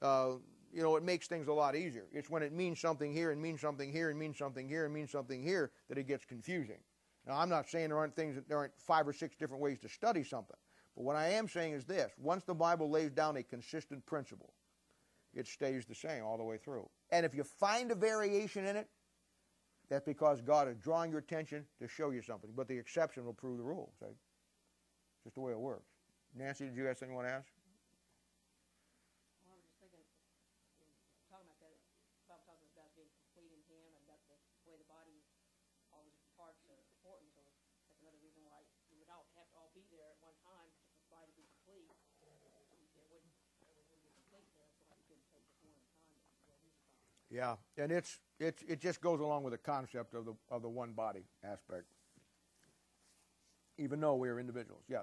it makes things a lot easier. It's when it means something here and means something here and means something here and means something here that it gets confusing. Now, I'm not saying there aren't 5 or 6 different ways to study something. But what I am saying is this. Once the Bible lays down a consistent principle, it stays the same all the way through. And if you find a variation in it, that's because God is drawing your attention to show you something. But the exception will prove the rule. See? Just the way it works. Nancy, did you have something you want to ask? Well, I was just thinking, talking about that, Bob talking about being complete in him and that the way the body, all the different parts are important. So that's another reason why we would all have to all be there at one time for the body to be complete. It wouldn't be complete, so that's why we couldn't take just one at a time. Yeah, and it just goes along with the concept of the one body aspect. Even though we are individuals, yes.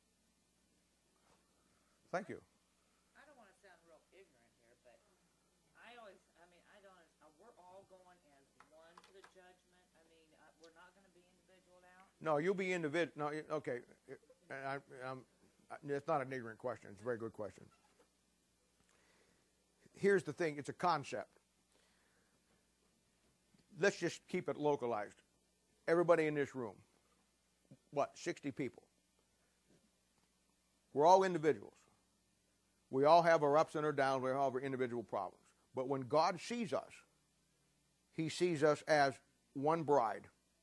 Thank you. I don't want to sound real ignorant here, but I don't understand. We're all going as one to the judgment. I mean, we're not going to be individual now. No, you'll be individual. No, okay. It's not an ignorant question. It's a very good question. Here's the thing. It's a concept. Let's just keep it localized. Everybody in this room, 60 people. We're all individuals. We all have our ups and our downs. We all have our individual problems. But when God sees us, he sees us as one bride.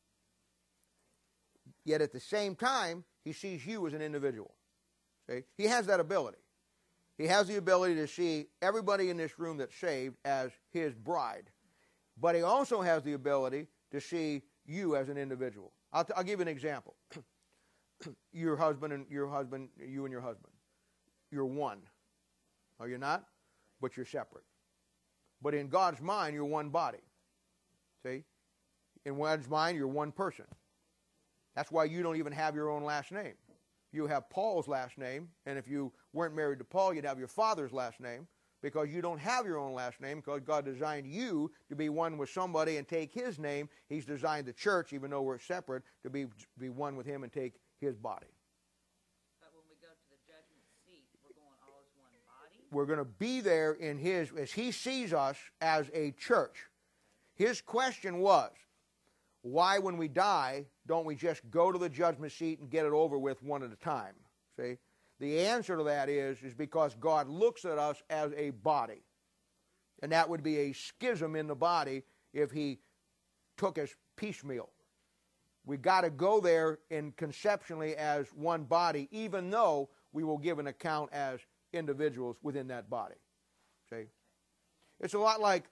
Yet at the same time, he sees you as an individual. See? He has that ability. He has the ability to see everybody in this room that's saved as his bride. But he also has the ability to see you as an individual. I'll give you an example. You and your husband. You're one. Are you not? But you're separate. But in God's mind, you're one body. See? In God's mind, you're one person. That's why you don't even have your own last name. You have Paul's last name, and if you weren't married to Paul, you'd have your father's last name, because you don't have your own last name, because God designed you to be one with somebody and take his name. He's designed the church, even though we're separate, to be one with him and take his body. But when we go to the judgment seat, we're going all as one body? We're going to be there in his, as he sees us as a church. His question was, why when we die, don't we just go to the judgment seat and get it over with one at a time? See? The answer to that is because God looks at us as a body. And that would be a schism in the body if he took us piecemeal. We got to go there in conceptually as one body, even though we will give an account as individuals within that body. See? It's a lot like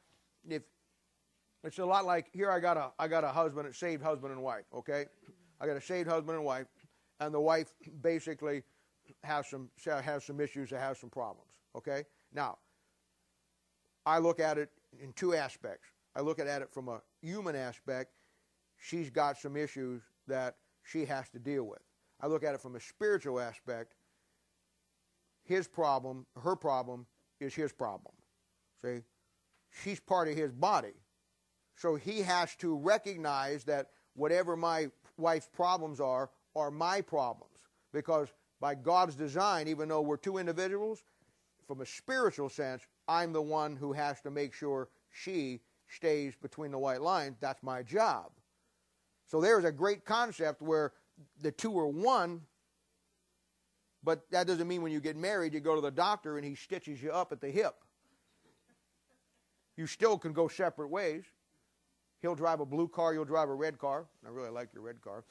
here I got a husband, a saved husband and wife, okay? I got a saved husband and wife, and the wife basically has some issues, has some problems, okay? Now, I look at it in two aspects. I look at it from a human aspect. She's got some issues that she has to deal with. I look at it from a spiritual aspect. His problem, her problem, is his problem. See? She's part of his body. So he has to recognize that whatever my wife's problems are my problems. Because by God's design, even though we're two individuals, from a spiritual sense, I'm the one who has to make sure she stays between the white lines. That's my job. So there's a great concept where the two are one, but that doesn't mean when you get married, you go to the doctor and he stitches you up at the hip. You still can go separate ways. He'll drive a blue car, you'll drive a red car. I really like your red car.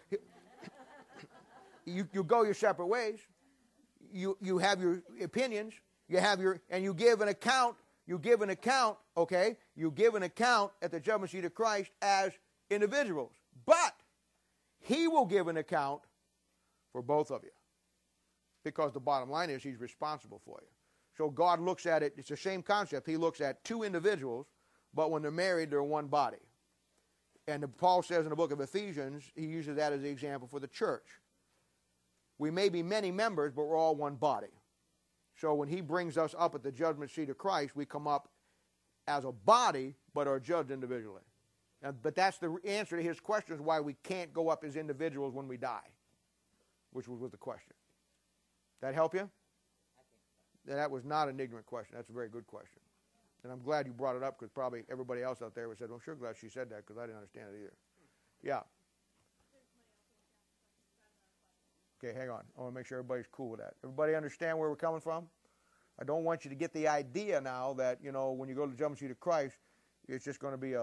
You go your separate ways. You have your opinions. You give an account. Okay? You give an account at the judgment seat of Christ as individuals. But he will give an account for both of you. Because the bottom line is he's responsible for you. So God looks at it, it's the same concept. He looks at two individuals, but when they're married, they're one body. And Paul says in the book of Ephesians, he uses that as the example for the church. We may be many members, but we're all one body. So when he brings us up at the judgment seat of Christ, we come up as a body, but are judged individually. But that's the answer to his question, is why we can't go up as individuals when we die, which was the question. That help you? That was not an ignorant question. That's a very good question. And I'm glad you brought it up, because probably everybody else out there would have said, well, sure, glad she said that, because I didn't understand it either. Yeah. Okay, hang on. I want to make sure everybody's cool with that. Everybody understand where we're coming from? I don't want you to get the idea now that, when you go to the judgment seat of Christ, it's just going to be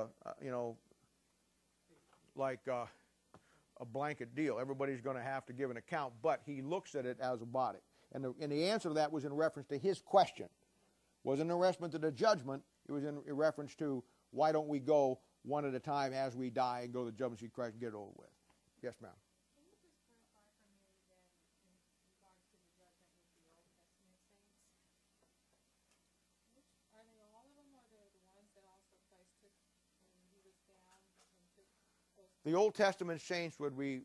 like a blanket deal. Everybody's going to have to give an account, but he looks at it as a body. And the answer to that was in reference to his question. It wasn't in reference to the judgment. It was in reference to why don't we go one at a time as we die and go to the judgment seat of Christ and get it over with. Yes, ma'am. Can you just clarify for me then, in regards to the judgment with the Old Testament saints? Are they all of them, or are they the ones that also Christ took when he was down and took those? The Old Testament saints would be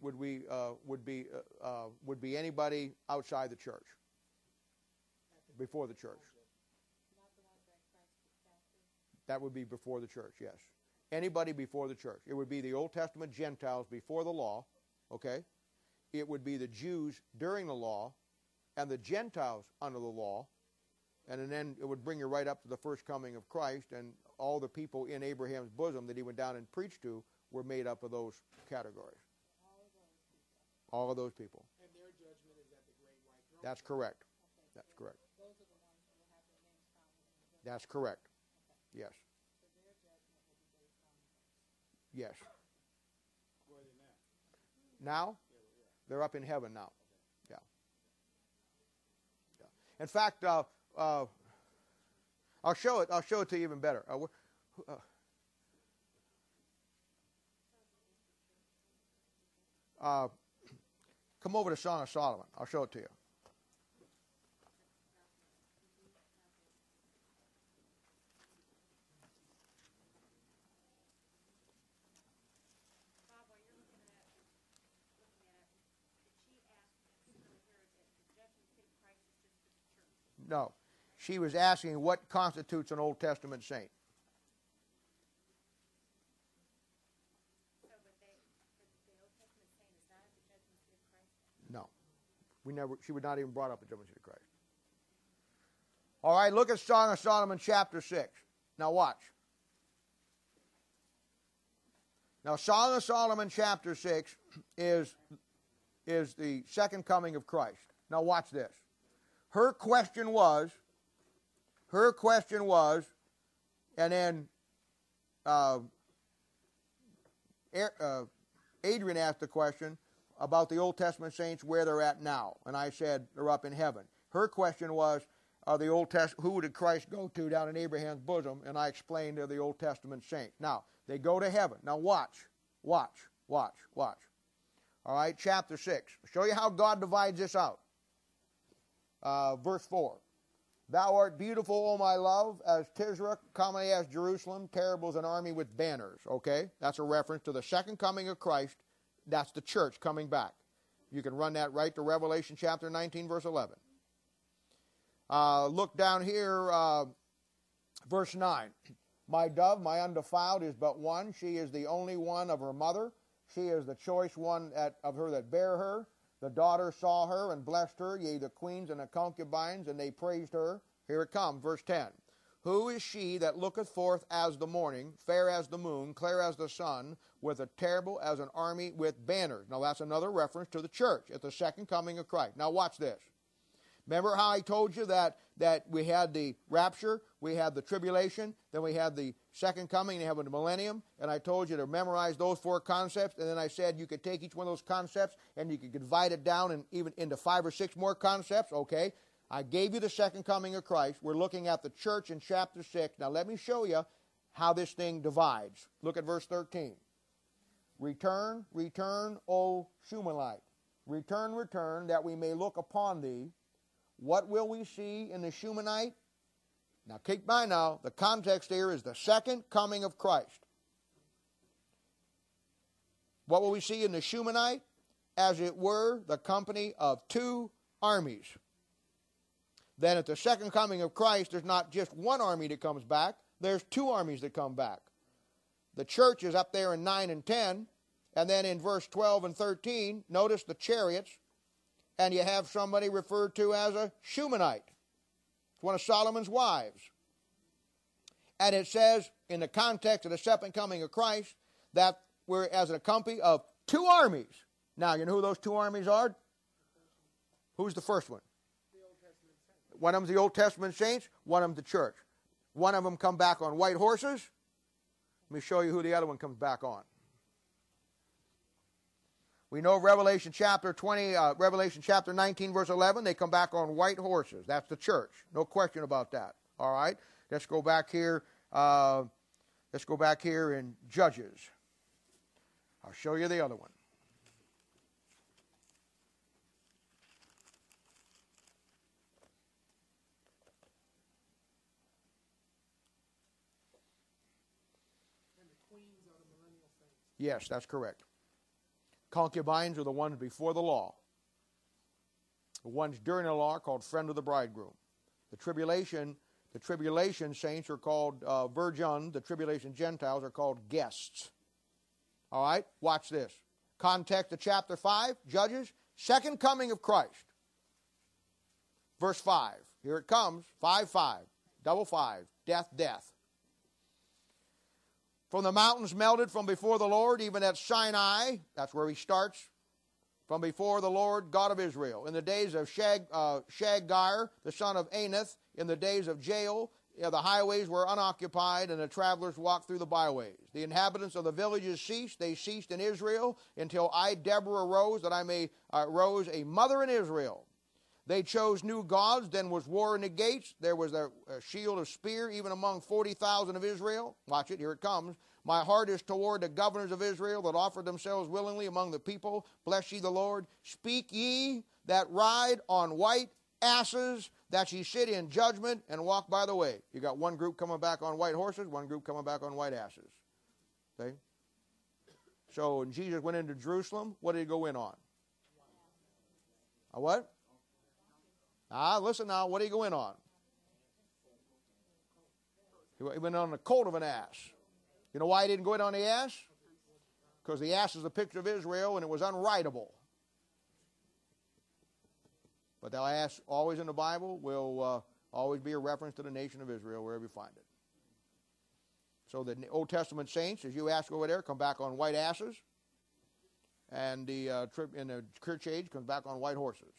anybody outside the church, before the church. Not the ones that Christ took captive? That would be before the church, yes. Anybody before the church. It would be the Old Testament Gentiles before the law, okay? It would be the Jews during the law and the Gentiles under the law. And then it would bring you right up to the first coming of Christ, and all the people in Abraham's bosom that he went down and preached to were made up of those categories. All of those people. And their judgment is at the great white throne. That's correct. Okay, That's correct. those are the ones that will have their names found in the judgment. That's correct. Yes. So their judgment will be based on those. Yes. Where are they now? Now? They're up in heaven now. Yeah. In fact, I'll show it to you even better. Come over to Song of Solomon. I'll show it to you. Bob, while you're looking at it, did she ask Sister Herod that the judgment seat of Christ is just for the church? No. She was asking what constitutes an Old Testament saint. So, but the Old Testament saint is not at the judgment seat of Christ? No. She would not even brought up the judgment seat of Christ. All right, look at Song of Solomon chapter 6. Now watch. Now, Song of Solomon chapter 6 is the second coming of Christ. Now, watch this. Her question was, and then Adrian asked the question about the Old Testament saints, where they're at now. And I said, they're up in heaven. Her question was, the Old Testament, who did Christ go to down in Abraham's bosom? And I explained they're the Old Testament saints. Now, they go to heaven. Now, watch. All right, chapter 6. I'll show you how God divides this out. Verse 4. Thou art beautiful, O my love, as Tisra, comely as Jerusalem, terrible as an army with banners. Okay, that's a reference to the second coming of Christ. That's the church coming back. You can run that right to Revelation chapter 19, verse 11. Look down here, verse 9. My dove, my undefiled, is but one. She is the only one of her mother. She is the choice one of her that bare her. The daughter saw her and blessed her, yea, the queens and the concubines, and they praised her. Here it comes, verse 10. Who is she that looketh forth as the morning, fair as the moon, clear as the sun, with a terrible as an army with banners? Now that's another reference to the church at the second coming of Christ. Now watch this. Remember how I told you that we had the rapture, we had the tribulation, then we had the second coming, and you have the millennium, and I told you to memorize those four concepts, and then I said you could take each one of those concepts and you could divide it down and even into 5 or 6 more concepts. Okay, I gave you the second coming of Christ. We're looking at the church in chapter 6. Now let me show you how this thing divides. Look at verse 13. Return, return, O Shumanite. Return, return, that we may look upon thee. What will we see in the Shumanite? Now keep in mind now, the context here is the second coming of Christ. What will we see in the Shumanite? As it were, the company of 2 armies. Then at the second coming of Christ, there's not just one army that comes back, there's 2 armies that come back. The church is up there in 9 and 10, and then in verse 12 and 13, notice the chariots, and you have somebody referred to as a Shumanite. It's one of Solomon's wives. And it says, in the context of the second coming of Christ, that we're as a company of 2 armies. Now, you know who those 2 armies are? Who's the first one? One of them's the Old Testament saints, one of them's the church. One of them come back on white horses. Let me show you who the other one comes back on. We know Revelation chapter 19, verse 11, they come back on white horses. That's the church. No question about that. All right? Let's go back here. Let's go back here in Judges. I'll show you the other one. And the queens are the millennial saints. Yes, that's correct. Concubines are the ones before the law. The ones during the law are called friend of the bridegroom. The tribulation saints are called virgin. The tribulation Gentiles are called guests. All right, watch this. Context of chapter 5, Judges, second coming of Christ. Verse 5, here it comes, 5, double 5, death. From the mountains melted from before the Lord, even at Sinai, that's where he starts, from before the Lord God of Israel. In the days of Shaggar, the son of Anath, in the days of Jael, the highways were unoccupied, and the travelers walked through the byways. The inhabitants of the villages ceased. They ceased in Israel until I, Deborah, arose, that I may rose a mother in Israel. They chose new gods, then was war in the gates. There was a shield of spear, even among 40,000 of Israel. Watch it, here it comes. My heart is toward the governors of Israel that offered themselves willingly among the people. Bless ye the Lord. Speak ye that ride on white asses, that ye sit in judgment and walk by the way. You got one group coming back on white horses, one group coming back on white asses. See? So when Jesus went into Jerusalem, what did he go in on? A what? Listen now, what did he go in on? He went on the colt of an ass. You know why he didn't go in on the ass? Because the ass is a picture of Israel and it was unridable. But the ass, always in the Bible, will always be a reference to the nation of Israel wherever you find it. So the Old Testament saints, as you ask over there, come back on white asses. And the in the church age comes back on white horses.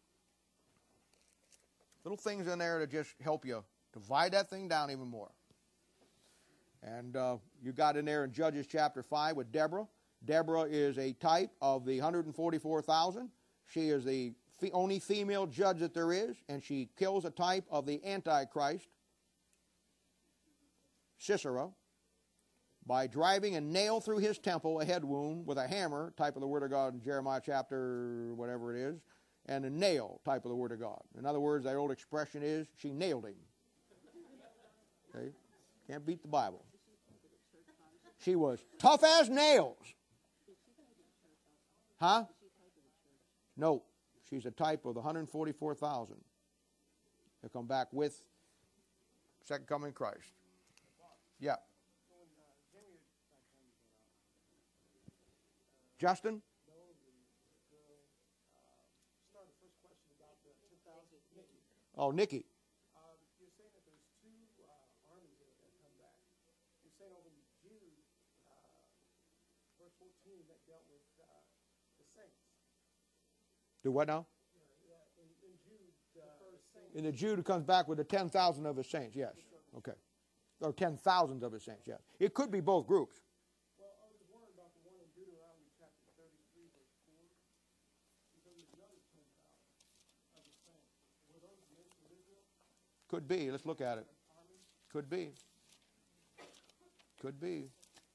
Little things in there to just help you divide that thing down even more. And you got in there in Judges chapter 5 with Deborah. Deborah is a type of the 144,000. She is the only female judge that there is, and she kills a type of the Antichrist, Sisera, by driving a nail through his temple, a head wound, with a hammer, type of the Word of God in Jeremiah chapter whatever it is, and a nail, type of the Word of God. In other words, that old expression is, she nailed him. Okay? Can't beat the Bible. She was tough as nails. Huh? No. She's a type of the 144,000 that come back with second coming Christ. Yeah. Justin? Oh, Nikki. You're saying that there's two armies that come back. You're saying over in Jude, verse 14, that dealt with the saints. Do what now? In Jude, the first saint. In the Jude, it comes back with the 10,000 of his saints, yes. Okay. Or 10,000 of his saints, yes. It could be both groups. Well, I was wondering about the one in Deuteronomy chapter 33, verse 4. Because there's another 10,000 of the saints. Were those the nation of Israel? Could be. Let's look at it. Could be. Could be.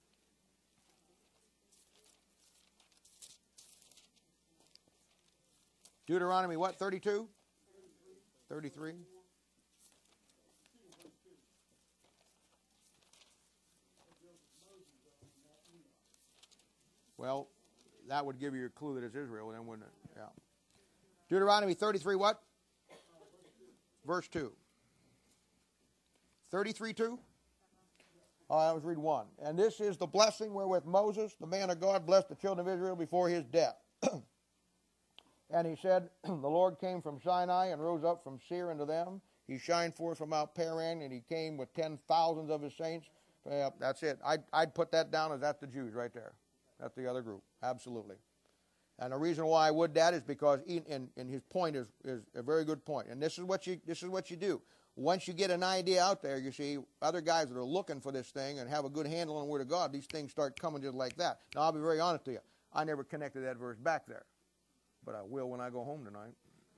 Deuteronomy what, 32? 33. Well, that would give you a clue that it's Israel, then, wouldn't it? Yeah. Deuteronomy 33 what? Verse 2. 33:2? Oh, I was reading 1. And this is the blessing wherewith Moses, the man of God, blessed the children of Israel before his death. And he said, the Lord came from Sinai and rose up from Seir unto them. He shined forth from Mount Paran, and he came with 10,000s of his saints. That's it. I'd put that down as that's the Jews right there. That's the other group. Absolutely. And the reason why I would that is because, and his point is a very good point. And this is what you do. Once you get an idea out there, you see, other guys that are looking for this thing and have a good handle on the Word of God, these things start coming just like that. Now, I'll be very honest with you. I never connected that verse back there. But I will when I go home tonight.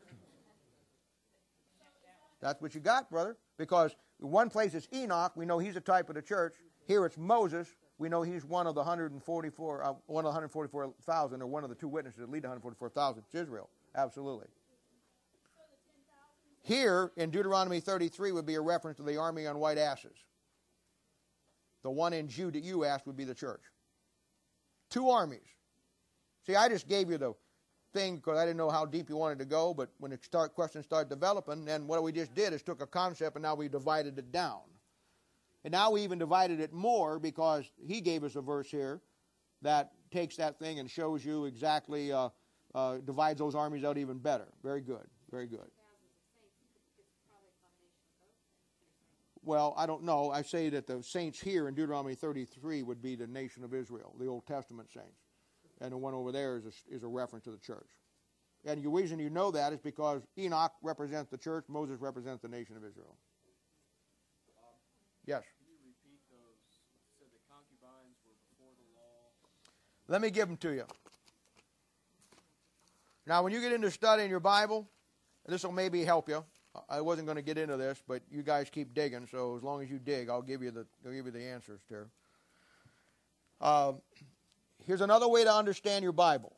That's what you got, brother. Because one place is Enoch. We know he's a type of the church. Here it's Moses. We know he's one of the 144,000, or one of the two witnesses that lead the 144,000. It's Israel. Absolutely. Here in Deuteronomy 33 would be a reference to the army on white asses. The one in Jude that you asked would be the church. Two armies. See, I just gave you the thing because I didn't know how deep you wanted to go, but when the questions start developing, then what we just did is took a concept and now we divided it down. And now we even divided it more because he gave us a verse here that takes that thing and shows you exactly, divides those armies out even better. Very good. Very good. Well, I don't know. I say that the saints here in Deuteronomy 33 would be the nation of Israel, the Old Testament saints. And the one over there is a reference to the church. And the reason you know that is because Enoch represents the church, Moses represents the nation of Israel. Yes? Can you repeat those? You said the concubines were before the law. Let me give them to you. Now, when you get into studying your Bible, this will maybe help you. I wasn't going to get into this, but you guys keep digging, so as long as you dig, I'll give you the answers there. Here's another way to understand your Bible.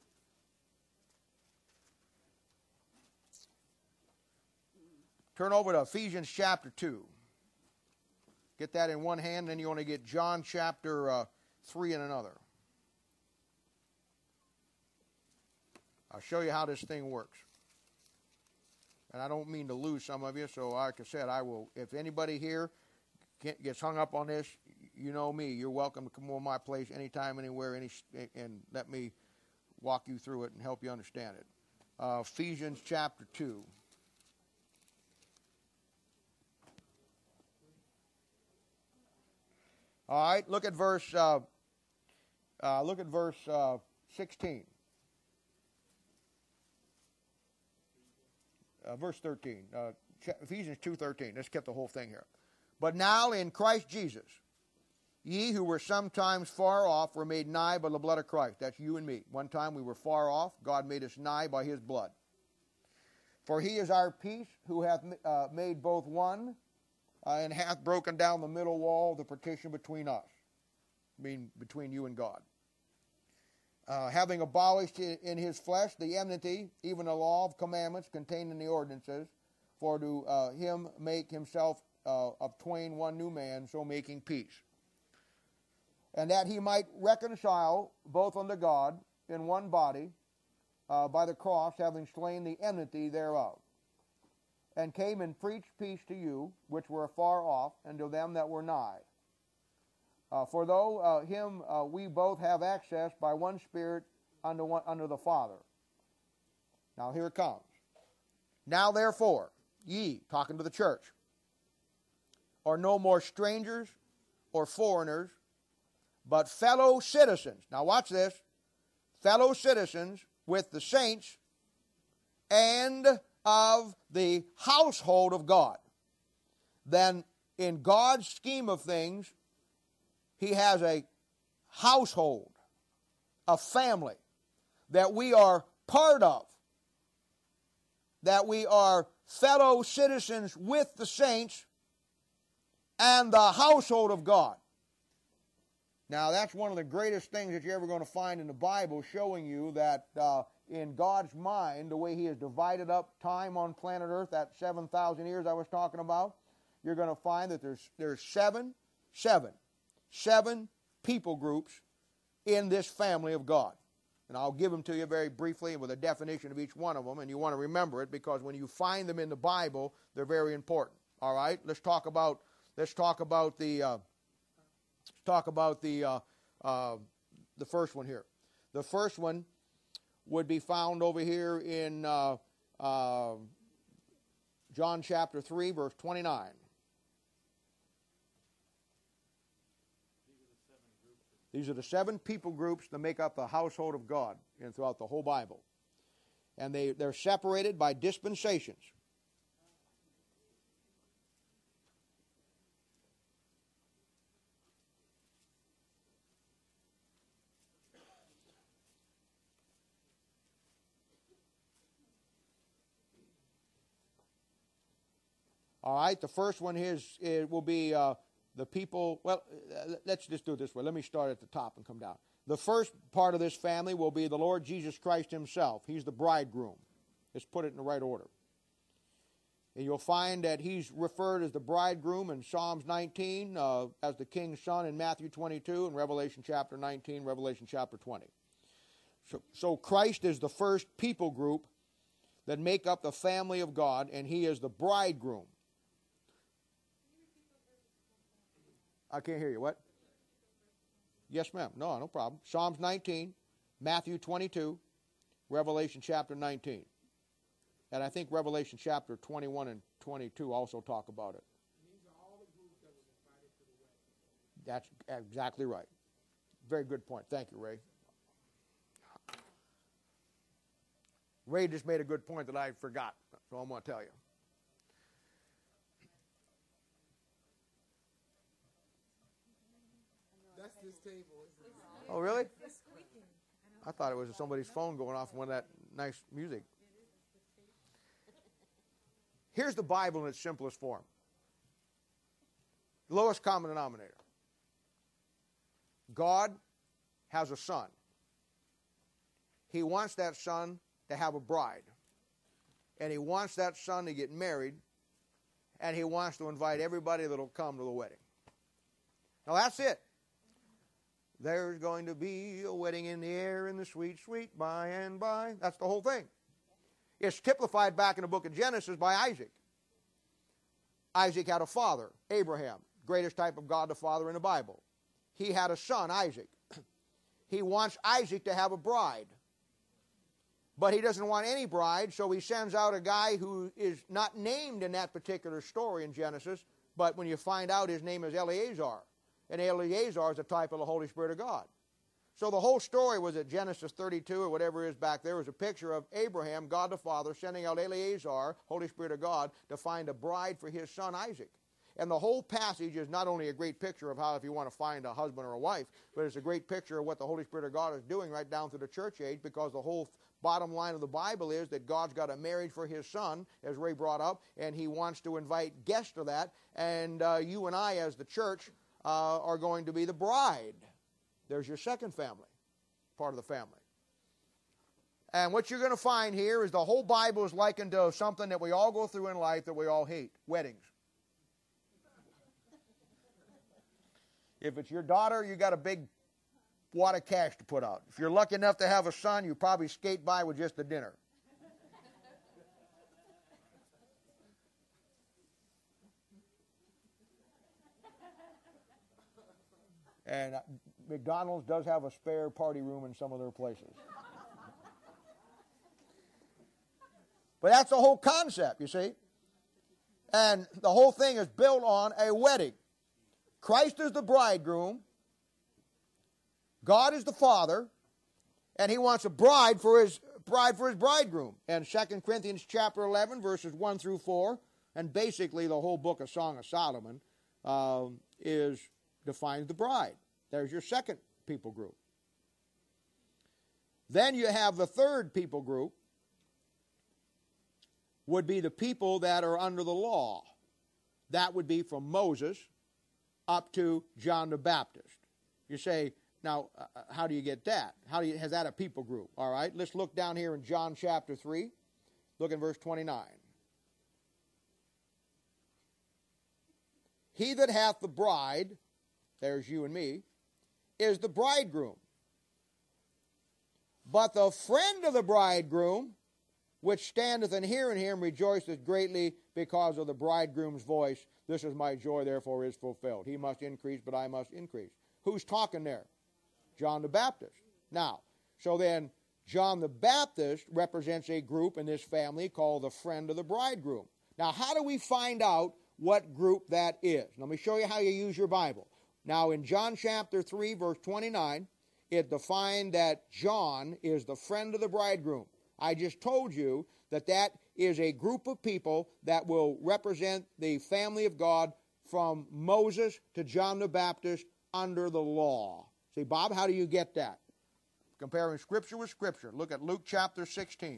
Turn over to Ephesians chapter 2. Get that in one hand, then you want to get John chapter 3 in another. I'll show you how this thing works. And I don't mean to lose some of you, so like I said, I will. If anybody here gets hung up on this, you know me. You're welcome to come over my place anytime, anywhere, and let me walk you through it and help you understand it. Ephesians chapter 2. All right, look at verse 16. Verse 13. Ephesians 2:13. Let's get the whole thing here. But now in Christ Jesus, ye who were sometimes far off were made nigh by the blood of Christ. That's you and me. One time we were far off. God made us nigh by his blood. For he is our peace, who hath made both one, and hath broken down the middle wall of the partition between us. I mean, between you and God. Having abolished in his flesh the enmity, even the law of commandments contained in the ordinances, for to him make himself of twain one new man, so making peace. And that he might reconcile both unto God in one body by the cross, having slain the enmity thereof. And came and preached peace to you, which were afar off, and to them that were nigh. For though him we both have access by one Spirit unto the Father. Now here it comes. Now therefore, ye, talking to the church, are no more strangers or foreigners, but fellow citizens. Now watch this. Fellow citizens with the saints and of the household of God. Then in God's scheme of things, he has a household, a family that we are part of, that we are fellow citizens with the saints and the household of God. Now, that's one of the greatest things that you're ever going to find in the Bible, showing you that in God's mind, the way he has divided up time on planet Earth, that 7,000 years I was talking about, you're going to find that there's seven people groups in this family of God. And I'll give them to you very briefly with a definition of each one of them, and you want to remember it because when you find them in the Bible, they're very important. All right, let's talk about the first one here. The first one would be found over here in John chapter 3, verse 29. These are the 7 people groups that make up the household of God throughout the whole Bible. And they're separated by dispensations. All right, the first one will be the people. Well, let's just do it this way. Let me start at the top and come down. The first part of this family will be the Lord Jesus Christ himself. He's the bridegroom. Let's put it in the right order. And you'll find that he's referred as the bridegroom in Psalms 19, as the king's son in Matthew 22, and Revelation chapter 19, Revelation chapter 20. So Christ is the first people group that make up the family of God, and he is the bridegroom. I can't hear you. What? Yes, ma'am. No problem. Psalms 19, Matthew 22, Revelation chapter 19. And I think Revelation chapter 21 and 22 also talk about it. These are all the groups that was invited to the wedding. That's exactly right. Very good point. Thank you, Ray. Ray just made a good point that I forgot, so I'm going to tell you. That's this table, isn't it? Oh, really? I thought it was somebody's phone going off with that nice music. Here's the Bible in its simplest form. Lowest common denominator. God has a son. He wants that son to have a bride. And he wants that son to get married. And he wants to invite everybody that will come to the wedding. Now that's it. There's going to be a wedding in the air in the sweet, sweet by and by. That's the whole thing. It's typified back in the book of Genesis by Isaac. Isaac had a father, Abraham, greatest type of God the Father in the Bible. He had a son, Isaac. He wants Isaac to have a bride. But he doesn't want any bride, so he sends out a guy who is not named in that particular story in Genesis, but when you find out his name is Eleazar. and Eleazar is a type of the Holy Spirit of God. So the whole story was at Genesis 32 or whatever it is back there was a picture of Abraham, God the Father, sending out Eleazar, Holy Spirit of God, to find a bride for his son Isaac. And the whole passage is not only a great picture of how if you want to find a husband or a wife, but it's a great picture of what the Holy Spirit of God is doing right down through the church age, because the whole bottom line of the Bible is that God's got a marriage for his son, as Ray brought up, and he wants to invite guests to that, and you and I as the church are going to be the bride. There's your second family, part of the family. And what you're going to find here is the whole Bible is likened to something that we all go through in life that we all hate, weddings. If it's your daughter, you got a big wad of cash to put out. If you're lucky enough to have a son, you probably skate by with just the dinner. And McDonald's does have a spare party room in some of their places. But that's the whole concept, you see. And the whole thing is built on a wedding. Christ is the bridegroom. God is the father. And he wants a bride for his bridegroom. And 2 Corinthians chapter 11, verses 1 through 4, and basically the whole book of Song of Solomon defines the bride. There's your second people group. Then you have the third people group, would be the people that are under the law. That would be from Moses up to John the Baptist. You say, now, how do you get that? Has that a people group? All right, let's look down here in John chapter 3. Look in verse 29. He that hath the bride, there's you and me, is the bridegroom. But the friend of the bridegroom, which standeth and heareth him, rejoiceth greatly because of the bridegroom's voice. This is my joy, therefore is fulfilled. He must increase, but I must increase. Who's talking there? John the Baptist. Now, so then, John the Baptist represents a group in this family called the friend of the bridegroom. Now, how do we find out what group that is? Let me show you how you use your Bible. Now, in John chapter 3, verse 29, it defined that John is the friend of the bridegroom. I just told you that that is a group of people that will represent the family of God from Moses to John the Baptist under the law. See, Bob, how do you get that? Comparing Scripture with Scripture. Look at Luke chapter 16.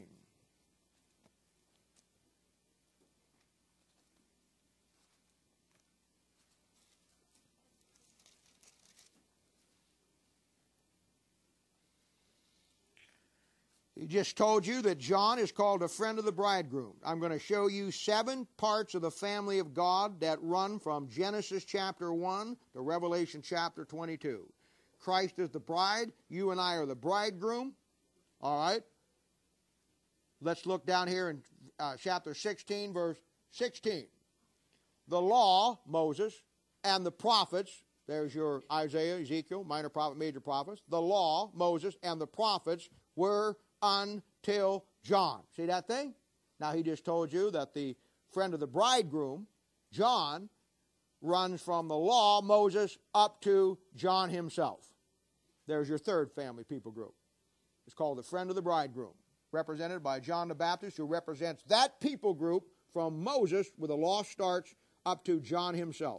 He just told you that John is called a friend of the bridegroom. I'm going to show you 7 parts of the family of God that run from Genesis chapter 1 to Revelation chapter 22. Christ is the bride. You and I are the bridegroom. All right? Let's look down here in chapter 16, verse 16. The law, Moses, and the prophets, there's your Isaiah, Ezekiel, minor prophet, major prophets. The law, Moses, and the prophets were until John. See that thing? Now he just told you that the friend of the bridegroom, John, runs from the law, Moses, up to John himself. There's your third family people group. It's called the friend of the bridegroom, represented by John the Baptist, who represents that people group from Moses, where the law starts, up to John himself.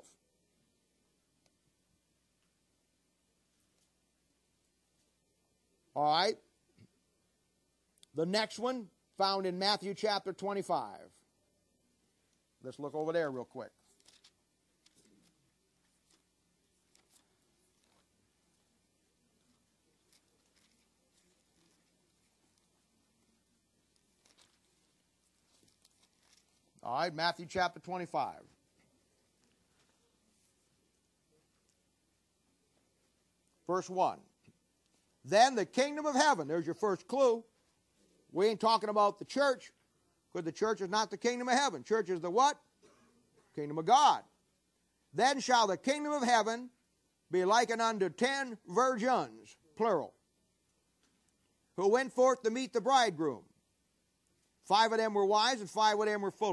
All right? The next one, found in Matthew chapter 25. Let's look over there real quick. All right, Matthew chapter 25. Verse 1. Then the kingdom of heaven, there's your first clue. We ain't talking about the church, because the church is not the kingdom of heaven. Church is the what? Kingdom of God. Then shall the kingdom of heaven be likened unto 10 virgins, plural, who went forth to meet the bridegroom. 5 of them were wise and 5 of them were foolish.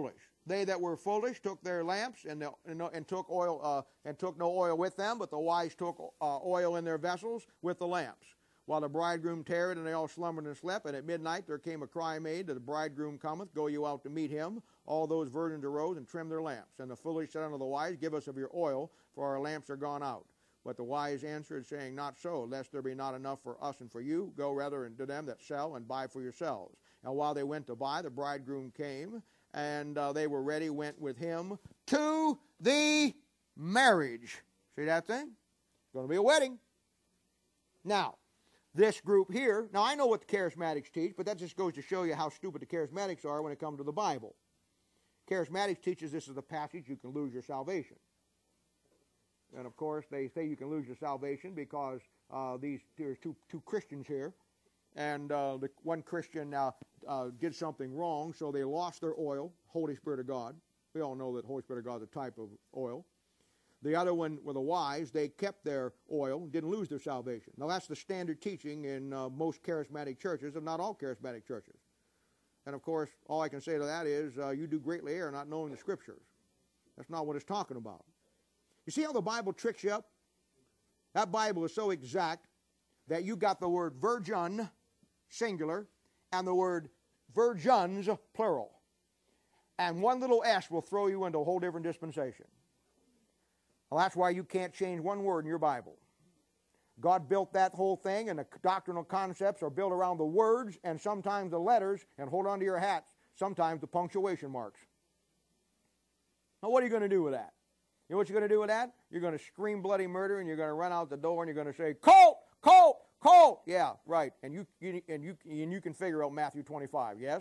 They that were foolish took their lamps and took oil and took no oil with them, but the wise took oil in their vessels with the lamps. While the bridegroom tarried, and they all slumbered and slept. And at midnight there came a cry made that the bridegroom cometh. Go you out to meet him. All those virgins arose and trimmed their lamps. And the foolish said unto the wise, Give us of your oil, for our lamps are gone out. But the wise answered, saying, Not so, lest there be not enough for us and for you. Go rather unto them that sell, and buy for yourselves. And while they went to buy, the bridegroom came, and they were ready, went with him to the marriage. See that thing? It's going to be a wedding. Now, this group here, now I know what the charismatics teach, but that just goes to show you how stupid the charismatics are when it comes to the Bible. Charismatics teaches this is the passage you can lose your salvation. And of course, they say you can lose your salvation because there's two Christians here, and the one Christian did something wrong, so they lost their oil, Holy Spirit of God. We all know that the Holy Spirit of God is a type of oil. The other one were the wise. They kept their oil, didn't lose their salvation. Now that's the standard teaching in most charismatic churches, if not all charismatic churches. And of course, all I can say to that is you do greatly err not knowing the Scriptures. That's not what it's talking about. You see how the Bible tricks you up? That Bible is so exact that you got the word virgin, singular, and the word virgins, plural. And one little S will throw you into a whole different dispensation. Well, that's why you can't change one word in your Bible. God built that whole thing, and the doctrinal concepts are built around the words and sometimes the letters, and hold on to your hats, sometimes the punctuation marks. Now, what are you going to do with that? You know what you're going to do with that? You're going to scream bloody murder, and you're going to run out the door, and you're going to say, Colt! Colt! Colt! Yeah, right. And you can figure out Matthew 25, yes?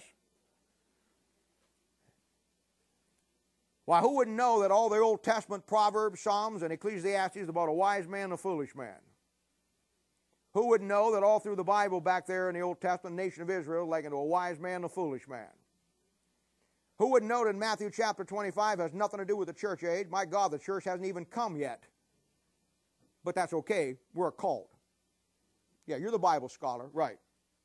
Why, who wouldn't know that all the Old Testament Proverbs, Psalms, and Ecclesiastes is about a wise man and a foolish man? Who wouldn't know that all through the Bible back there in the Old Testament, nation of Israel, like into a wise man and a foolish man? Who wouldn't know that Matthew chapter 25 has nothing to do with the church age? My God, the church hasn't even come yet. But that's okay. We're a cult. Yeah, you're the Bible scholar. Right.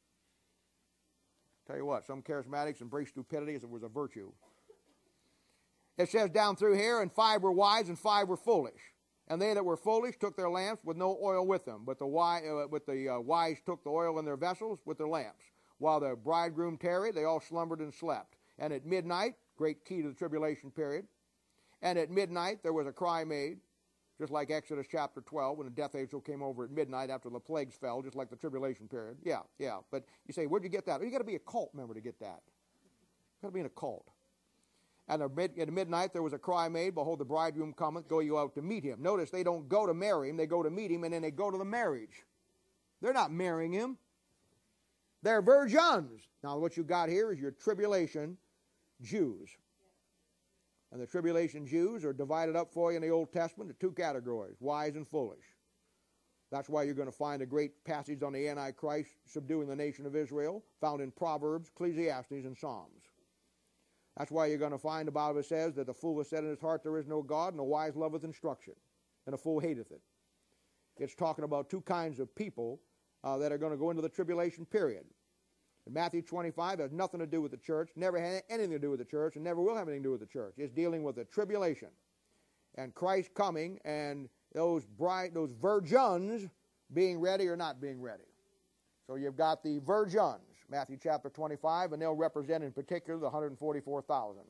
Tell you what, some charismatics embrace stupidity as if it was a virtue. It says down through here, and 5 were wise and 5 were foolish. And they that were foolish took their lamps with no oil with them. But the wise took the oil in their vessels with their lamps. While the bridegroom tarried, they all slumbered and slept. And at midnight, great key to the tribulation period, and at midnight there was a cry made, just like Exodus chapter 12, when the death angel came over at midnight after the plagues fell, just like the tribulation period. Yeah. But you say, where'd you get that? Oh, you got to be a cult member to get that. You got to be in a cult. And at midnight there was a cry made, Behold, the bridegroom cometh, go you out to meet him. Notice they don't go to marry him, they go to meet him, and then they go to the marriage. They're not marrying him. They're virgins. Now what you got here is your tribulation Jews. And the tribulation Jews are divided up for you in the Old Testament into 2 categories, wise and foolish. That's why you're going to find a great passage on the Antichrist subduing the nation of Israel, found in Proverbs, Ecclesiastes, and Psalms. That's why you're going to find the Bible says that the fool has said in his heart there is no God, and the wise loveth instruction, and the fool hateth it. It's talking about 2 kinds of people that are going to go into the tribulation period. And Matthew 25 has nothing to do with the church, never had anything to do with the church, and never will have anything to do with the church. It's dealing with the tribulation and Christ coming and those virgins being ready or not being ready. So you've got the virgins, Matthew chapter 25, and they'll represent in particular the 144,000.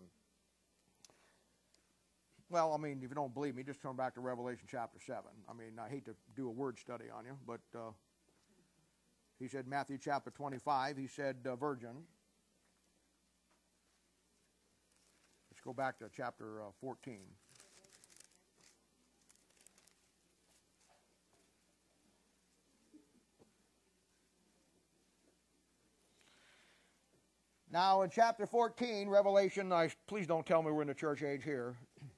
Well, I mean, if you don't believe me, just turn back to Revelation chapter 7. I mean, I hate to do a word study on you, but he said Matthew chapter 25, he said virgins. Let's go back to chapter 14. Now in chapter 14, Revelation, please don't tell me we're in the church age here.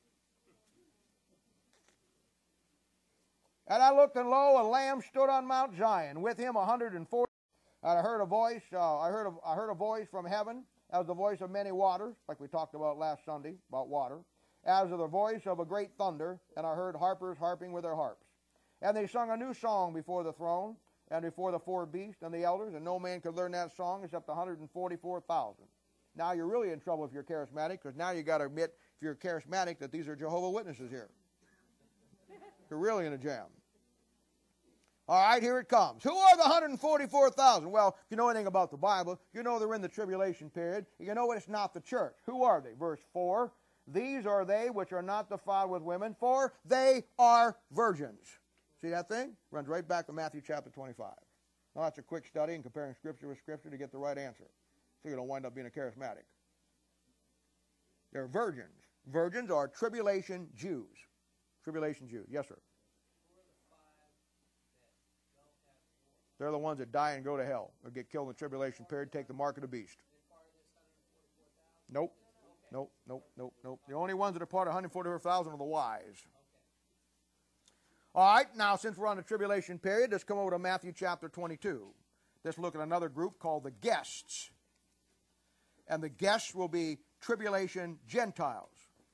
And I looked, and lo, a lamb stood on Mount Zion, with him 140. And I heard a voice. I heard a voice from heaven, as the voice of many waters, like we talked about last Sunday about water, as of the voice of a great thunder. And I heard harpers harping with their harps. And they sung a new song before the throne, and before the 4 beasts and the elders, and no man could learn that song except 144,000. Now you're really in trouble if you're charismatic, because now you got to admit, if you're charismatic, that these are Jehovah's Witnesses here. You're really in a jam. All right, here it comes. Who are the 144,000? Well, if you know anything about the Bible, you know they're in the tribulation period. You know it's not the church. Who are they? Verse 4, these are they which are not defiled with women, for they are virgins. See that thing? Runs right back to Matthew chapter 25. Now that's a quick study in comparing Scripture with Scripture to get the right answer, so you don't wind up being a charismatic. They're virgins. Virgins are tribulation Jews. Tribulation Jews. Yes, sir. They're the ones that die and go to hell or get killed in the tribulation period, take the mark of the beast. Nope. Nope. The only ones that are part of 144,000 are the wise. All right, now since we're on the tribulation period, let's come over to Matthew chapter 22. Let's look at another group called the guests. And the guests will be tribulation Gentiles.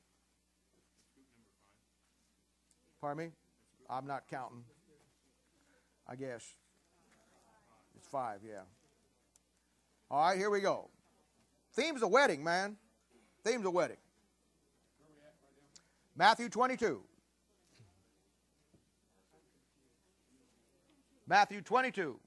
Pardon me? I'm not counting. I guess. It's 5, yeah. All right, here we go. Theme's a wedding, man. Theme's a wedding. Matthew 22. Matthew 22.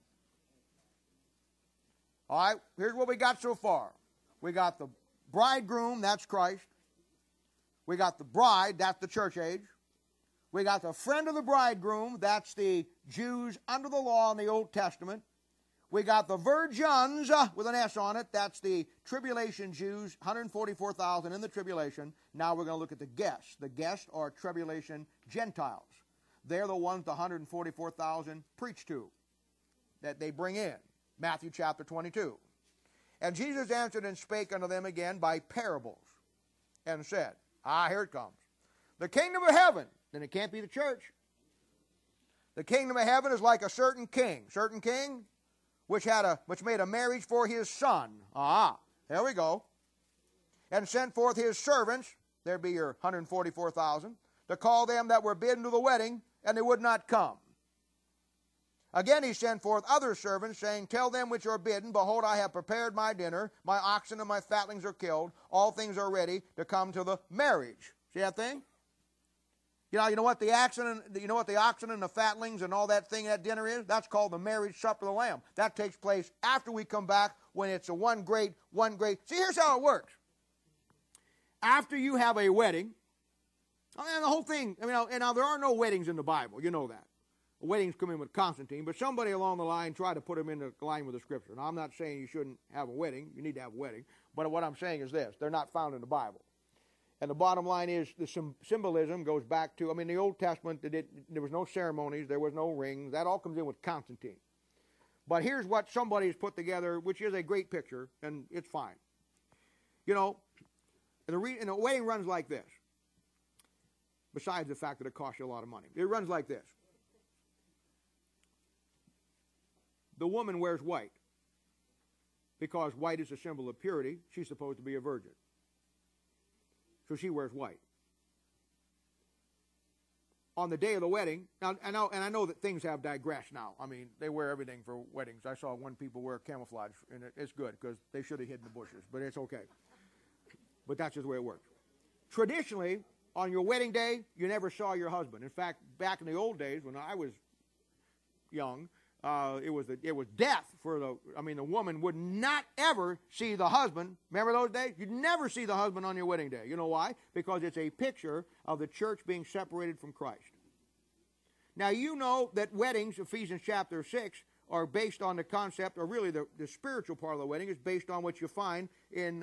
All right, here's what we got so far. We got the bridegroom, that's Christ. We got the bride, that's the church age. We got the friend of the bridegroom, that's the Jews under the law in the Old Testament. We got the virgins with an S on it, that's the tribulation Jews, 144,000 in the tribulation. Now we're going to look at the guests. The guests are tribulation Gentiles. They're the ones the 144,000 preach to, that they bring in. Matthew chapter 22. And Jesus answered and spake unto them again by parables, and said, here it comes. The kingdom of heaven, then it can't be the church. The kingdom of heaven is like a certain king, which made a marriage for his son. There we go. And sent forth his servants, there be your 144,000, to call them that were bidden to the wedding, and they would not come. Again he sent forth other servants, saying, tell them which are bidden, behold, I have prepared my dinner, my oxen and my fatlings are killed, all things are ready to come to the marriage. See that thing? You know what the oxen and the fatlings and all that thing, that dinner is? That's called the marriage supper of the Lamb. That takes place after we come back, when it's a one great. See, here's how it works. After you have a wedding, and the whole thing, and now there are no weddings in the Bible, you know that. Weddings come in with Constantine, but somebody along the line tried to put them in line with the Scripture. Now, I'm not saying you shouldn't have a wedding. You need to have a wedding. But what I'm saying is this. They're not found in the Bible. And the bottom line is the symbolism goes back to, the Old Testament, there was no ceremonies, there was no rings. That all comes in with Constantine. But here's what somebody has put together, which is a great picture, and it's fine. And a wedding runs like this, besides the fact that it costs you a lot of money. It runs like this. The woman wears white because white is a symbol of purity. She's supposed to be a virgin. So she wears white. On the day of the wedding, now, I know that things have digressed now. They wear everything for weddings. I saw one people wear camouflage, and it's good because they should have hidden the bushes, but it's okay. But that's just the way it works. Traditionally, on your wedding day, you never saw your husband. In fact, back in the old days when I was young, it was death for the woman would not ever see the husband. Remember those days? You'd never see the husband on your wedding day. You know why? Because it's a picture of the church being separated from Christ. Now you know that weddings, Ephesians chapter 6, are based on the concept, or really the spiritual part of the wedding is based on what you find in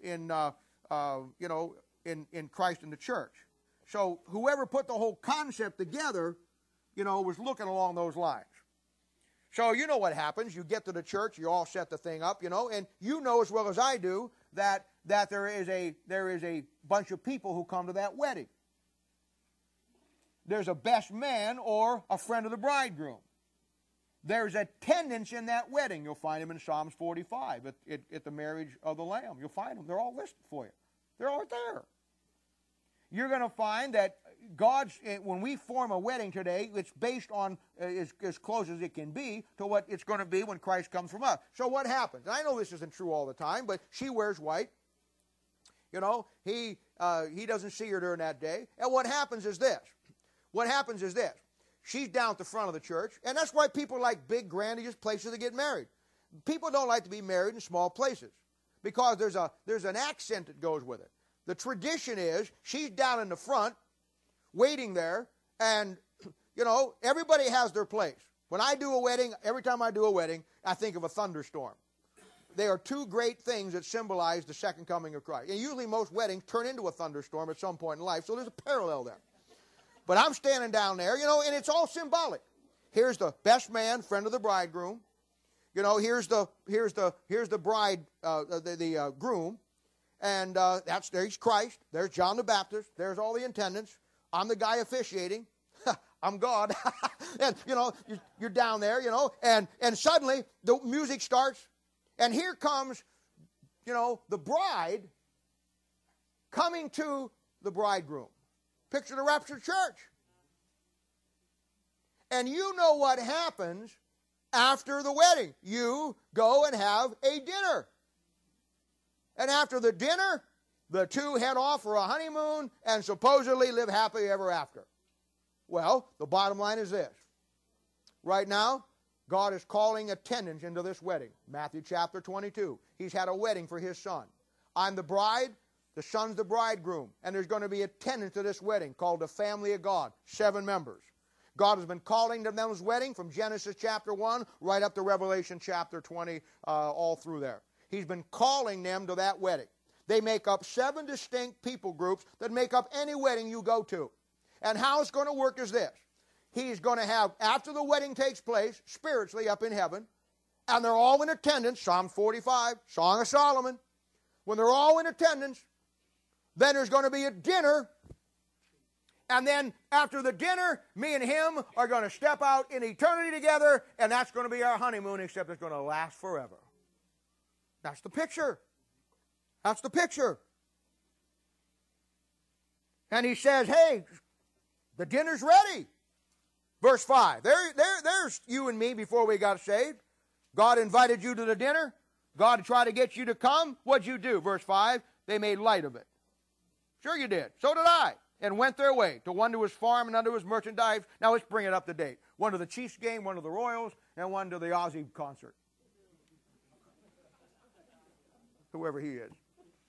Christ and the church. So whoever put the whole concept together, was looking along those lines. So you know what happens. You get to the church, you all set the thing up, and you know as well as I do that there is a bunch of people who come to that wedding. There's a best man or a friend of the bridegroom. There's attendants in that wedding. You'll find them in Psalms 45 at the marriage of the Lamb. You'll find them. They're all listed for you. They're all there. You're going to find that when we form a wedding today, it's based on as close as it can be to what it's going to be when Christ comes from us. So what happens? And I know this isn't true all the time, but she wears white. You know, he doesn't see her during that day. And what happens is this. She's down at the front of the church, and that's why people like big, grandiose places to get married. People don't like to be married in small places because there's an accent that goes with it. The tradition is she's down in the front, waiting there, and, you know, everybody has their place. When I do a wedding, every time I do a wedding, I think of a thunderstorm. They are two great things that symbolize the second coming of Christ. And usually most weddings turn into a thunderstorm at some point in life, so there's a parallel there. But I'm standing down there, you know, and it's all symbolic. Here's the best man, friend of the bridegroom. You know, here's the bride, the groom, and there's Christ. There's John the Baptist. There's all the attendants. I'm the guy officiating. I'm God. And you know, you're down there, you know, and suddenly the music starts, and here comes, you know, the bride coming to the bridegroom. Picture the raptured church. And you know what happens after the wedding. You go and have a dinner. And after the dinner, the two head off for a honeymoon and supposedly live happily ever after. Well, the bottom line is this. Right now, God is calling attendants into this wedding. Matthew chapter 22. He's had a wedding for his son. I'm the bride. The son's the bridegroom. And there's going to be attendants to this wedding called the family of God. 7 members. God has been calling them to this wedding from Genesis chapter 1 right up to Revelation chapter 20, all through there. He's been calling them to that wedding. They make up 7 distinct people groups that make up any wedding you go to. And how it's going to work is this. He's going to have, after the wedding takes place, spiritually up in heaven, and they're all in attendance, Psalm 45, Song of Solomon. When they're all in attendance, then there's going to be a dinner. And then after the dinner, me and him are going to step out in eternity together, and that's going to be our honeymoon, except it's going to last forever. That's the picture. That's the picture. And he says, hey, the dinner's ready. Verse 5. There's you and me before we got saved. God invited you to the dinner. God tried to get you to come. What'd you do? Verse 5. They made light of it. Sure you did. So did I. And went their way, to one to his farm and unto his merchandise. Now let's bring it up to date. One to the Chiefs game, one to the Royals, and one to the Ozzy concert. Whoever he is.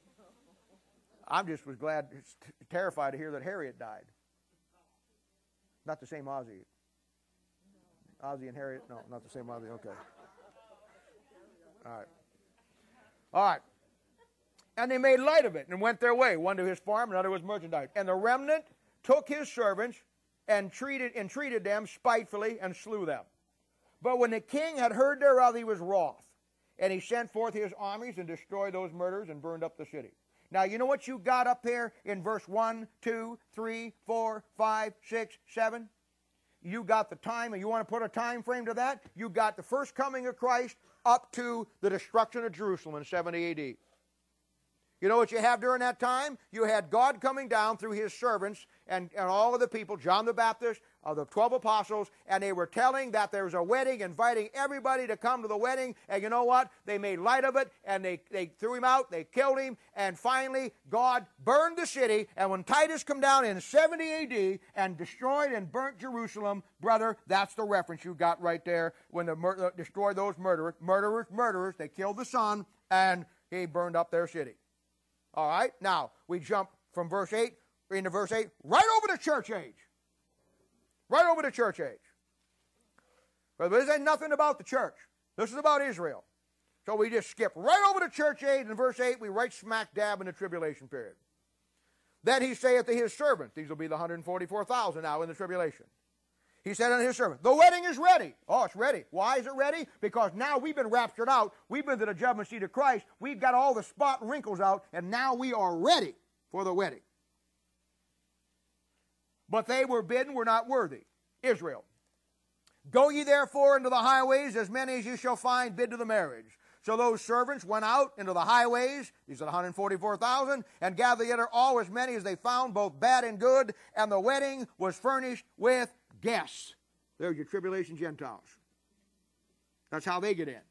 I just was terrified to hear that Harriet died. Not the same Ozzy. Ozzy and Harriet? No, not the same Ozzy. Okay. All right. All right. And they made light of it and went their way, one to his farm and another to his merchandise. And the remnant took his servants and entreated them spitefully and slew them. But when the king had heard thereof, he was wroth. And he sent forth his armies and destroyed those murderers and burned up the city. Now, you know what you got up there in verse 1, 2, 3, 4, 5, 6, 7? You got the time, and you want to put a time frame to that? You got the first coming of Christ up to the destruction of Jerusalem in 70 A.D. You know what you have during that time? You had God coming down through his servants and all of the people, John the Baptist, the 12 apostles, and they were telling that there was a wedding, inviting everybody to come to the wedding, and you know what? They made light of it, and they threw him out, they killed him, and finally God burned the city, and when Titus come down in 70 A.D. and destroyed and burnt Jerusalem, brother, that's the reference you got right there, when they destroyed those murderers, they killed the son, and he burned up their city. All right, now we jump from verse 8 into verse 8, right over to church age. Right over to church age. But this ain't nothing about the church. This is about Israel. So we just skip right over to church age. In verse 8, we right smack dab in the tribulation period. Then he saith to his servants, these will be the 144,000 now in the tribulation. He said unto his servant, the wedding is ready. Oh, it's ready. Why is it ready? Because now we've been raptured out. We've been to the judgment seat of Christ. We've got all the spot and wrinkles out, and now we are ready for the wedding. But they were bidden, were not worthy. Israel. Go ye therefore into the highways, as many as you shall find, bid to the marriage. So those servants went out into the highways, these are 144,000, and gathered together all as many as they found, both bad and good, and the wedding was furnished with guests. There's your tribulation Gentiles. That's how they get in.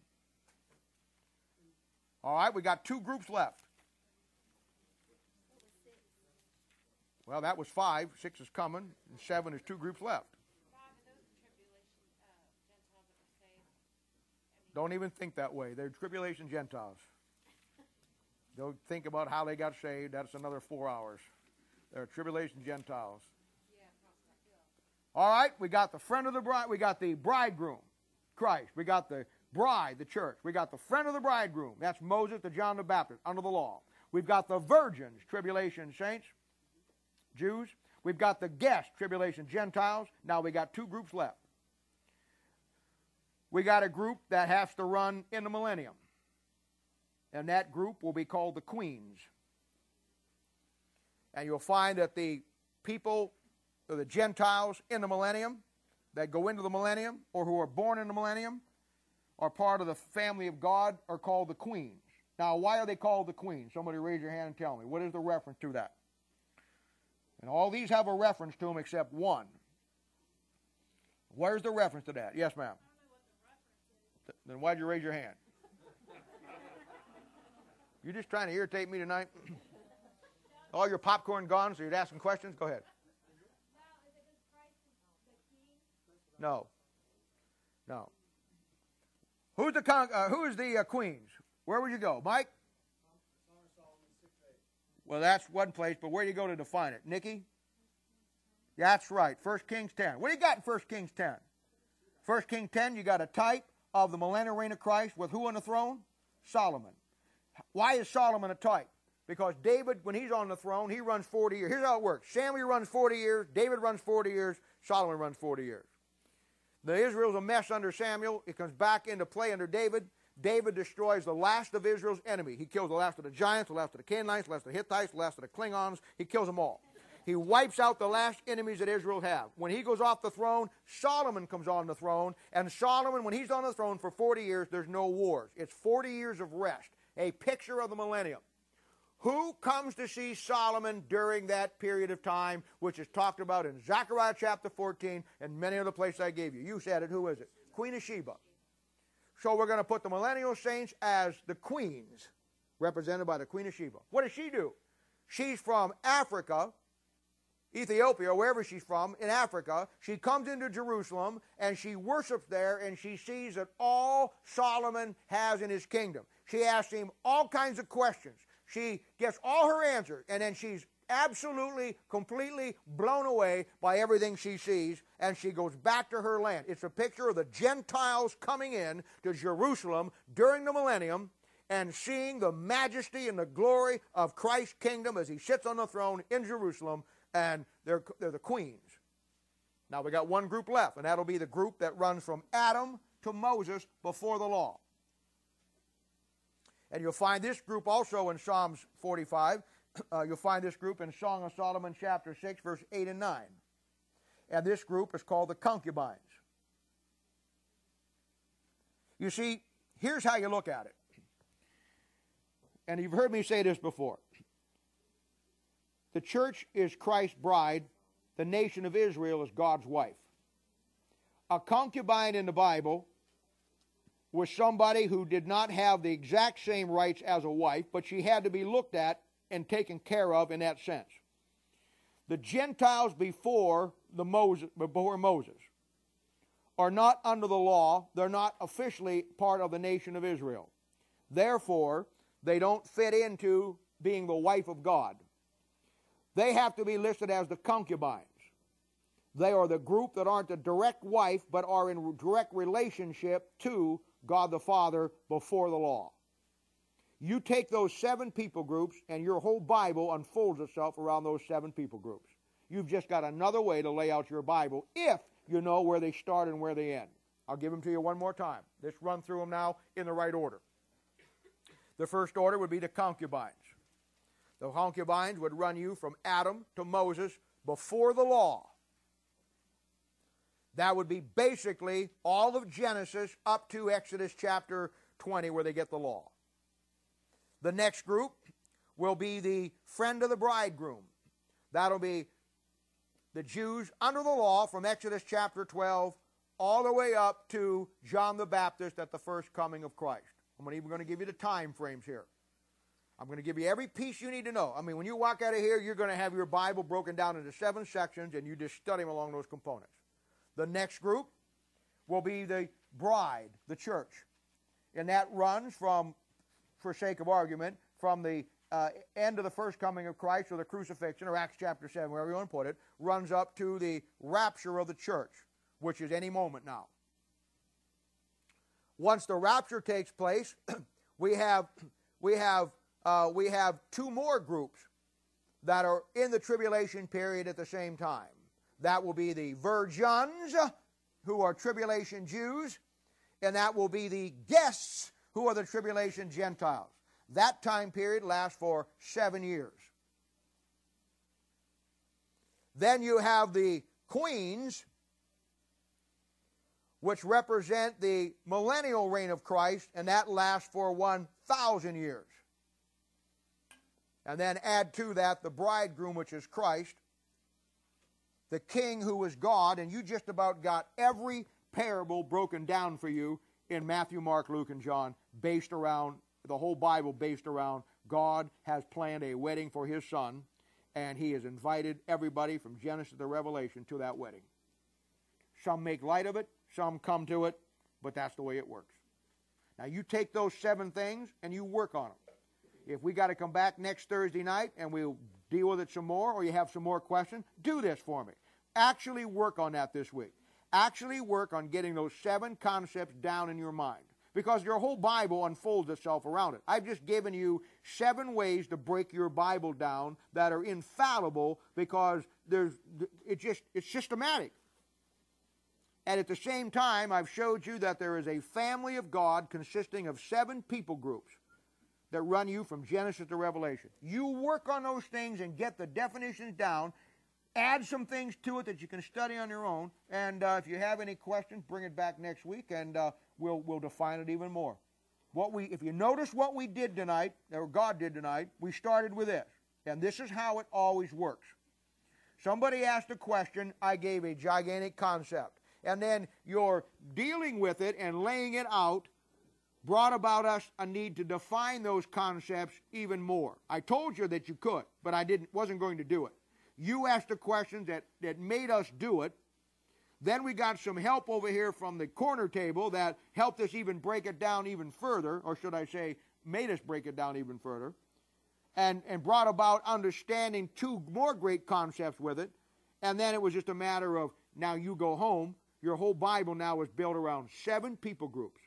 All right, we got 2 groups left. Well, that was 5. 6 is coming, and 7 is 2 groups left. Don't even think that way. They're tribulation Gentiles. Don't think about how they got saved. That's another 4 hours. They're tribulation Gentiles. All right, we got the friend of the bride. We got the bridegroom, Christ. We got the bride, the church. We got the friend of the bridegroom. That's Moses to John the Baptist under the law. We've got the virgins, tribulation saints, Jews. We've got the guests, tribulation Gentiles. Now we got 2 groups left. We got a group that has to run in the millennium. And that group will be called the queens. And you'll find that the people, or the Gentiles in the millennium, that go into the millennium, or who are born in the millennium, are part of the family of God, are called the queens. Now, why are they called the queens? Somebody raise your hand and tell me. What is the reference to that? And all these have a reference to them except one. Where's the reference to that? Yes, ma'am. Then why'd you raise your hand? You just trying to irritate me tonight? All your popcorn gone, so you're asking questions? Go ahead. No. No. Who's the queens? Where would you go? Mike? Well, that's one place, but where do you go to define it? Nikki? Yeah, that's right. 1 Kings 10. What do you got in 1 Kings 10? 1 Kings 10, you got a type of the millennial reign of Christ with who on the throne? Solomon. Why is Solomon a type? Because David, when he's on the throne, he runs 40 years. Here's how it works. Samuel runs 40 years. David runs 40 years. Solomon runs 40 years. Israel's a mess under Samuel. It comes back into play under David. David destroys the last of Israel's enemy. He kills the last of the giants, the last of the Canaanites, the last of the Hittites, the last of the Klingons. He kills them all. He wipes out the last enemies that Israel have. When he goes off the throne, Solomon comes on the throne. And Solomon, when he's on the throne for 40 years, there's no wars. It's 40 years of rest. A picture of the millennium. Who comes to see Solomon during that period of time, which is talked about in Zechariah chapter 14 and many other places I gave you? You said it. Who is it? Queen of Sheba. So we're going to put the millennial saints as the queens, represented by the Queen of Sheba. What does she do? She's from Africa, Ethiopia, wherever she's from, in Africa. She comes into Jerusalem, and she worships there, and she sees that all Solomon has in his kingdom. She asks him all kinds of questions. She gets all her answers, and then she's absolutely, completely blown away by everything she sees, and she goes back to her land. It's a picture of the Gentiles coming in to Jerusalem during the millennium and seeing the majesty and the glory of Christ's kingdom as he sits on the throne in Jerusalem, and they're the queens. Now we got one group left, and that'll be the group that runs from Adam to Moses before the law. And you'll find this group also in Psalms 45. You'll find this group in Song of Solomon chapter 6, verse 8 and 9. And this group is called the concubines. You see, here's how you look at it. And you've heard me say this before. The church is Christ's bride. The nation of Israel is God's wife. A concubine in the Bible was somebody who did not have the exact same rights as a wife, but she had to be looked at and taken care of in that sense. The Gentiles before Moses are not under the law. They're not officially part of the nation of Israel. Therefore, they don't fit into being the wife of God. They have to be listed as the concubines. They are the group that aren't the direct wife, but are in direct relationship to God the Father before the law. You take those 7 people groups, and your whole Bible unfolds itself around those 7 people groups. You've just got another way to lay out your Bible if you know where they start and where they end. I'll give them to you one more time. Let's run through them now in the right order. The first order would be the concubines. The concubines would run you from Adam to Moses before the law. That would be basically all of Genesis up to Exodus chapter 20 where they get the law. The next group will be the friend of the bridegroom. That'll be the Jews under the law from Exodus chapter 12 all the way up to John the Baptist at the first coming of Christ. I'm even going to give you the time frames here. I'm going to give you every piece you need to know. I mean, when you walk out of here, you're going to have your Bible broken down into 7 sections, and you just study them along those components. The next group will be the bride, the church. And that runs from, for sake of argument, from the end of the first coming of Christ or the crucifixion, or Acts chapter 7, wherever you want to put it, runs up to the rapture of the church, which is any moment now. Once the rapture takes place, we have 2 more groups that are in the tribulation period at the same time. That will be the virgins, who are tribulation Jews, and that will be the guests, who are the tribulation Gentiles. That time period lasts for 7 years. Then you have the queens, which represent the millennial reign of Christ, and that lasts for 1,000 years. And then add to that the bridegroom, which is Christ, the king who is God, and you just about got every parable broken down for you in Matthew, Mark, Luke, and John, based around, the whole Bible based around God has planned a wedding for His Son, and He has invited everybody from Genesis to Revelation to that wedding. Some make light of it, some come to it, but that's the way it works. Now you take those 7 things and you work on them. If we got to come back next Thursday night and we'll deal with it some more, or you have some more questions, do this for me. Actually work on that this week. Actually work on getting those 7 concepts down in your mind, because your whole Bible unfolds itself around it. I've just given you 7 ways to break your Bible down that are infallible, because it's systematic. And at the same time, I've showed you that there is a family of God consisting of 7 people groups that run you from Genesis to Revelation. You work on those things and get the definitions down. Add some things to it that you can study on your own. And if you have any questions, bring it back next week, and we'll define it even more. If you notice what we did tonight, or God did tonight, we started with this. And this is how it always works. Somebody asked a question, I gave a gigantic concept. And then you're dealing with it and laying it out brought about us a need to define those concepts even more. I told you that you could, but I wasn't going to do it. You asked the questions that made us do it. Then we got some help over here from the corner table that helped us even break it down even further, or should I say, made us break it down even further, and brought about understanding 2 more great concepts with it. And then it was just a matter of, now you go home. Your whole Bible now is built around 7 people groups.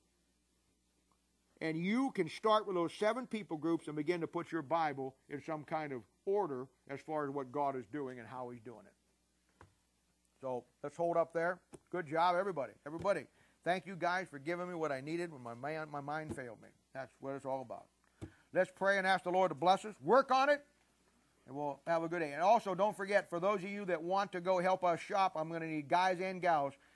And you can start with those 7 people groups and begin to put your Bible in some kind of order as far as what God is doing and how He's doing it. So let's hold up there. Good job, everybody. Everybody, thank you guys for giving me what I needed when my mind failed me. That's what it's all about. Let's pray and ask the Lord to bless us. Work on it, and we'll have a good day. And also, don't forget, for those of you that want to go help us shop, I'm going to need guys and gals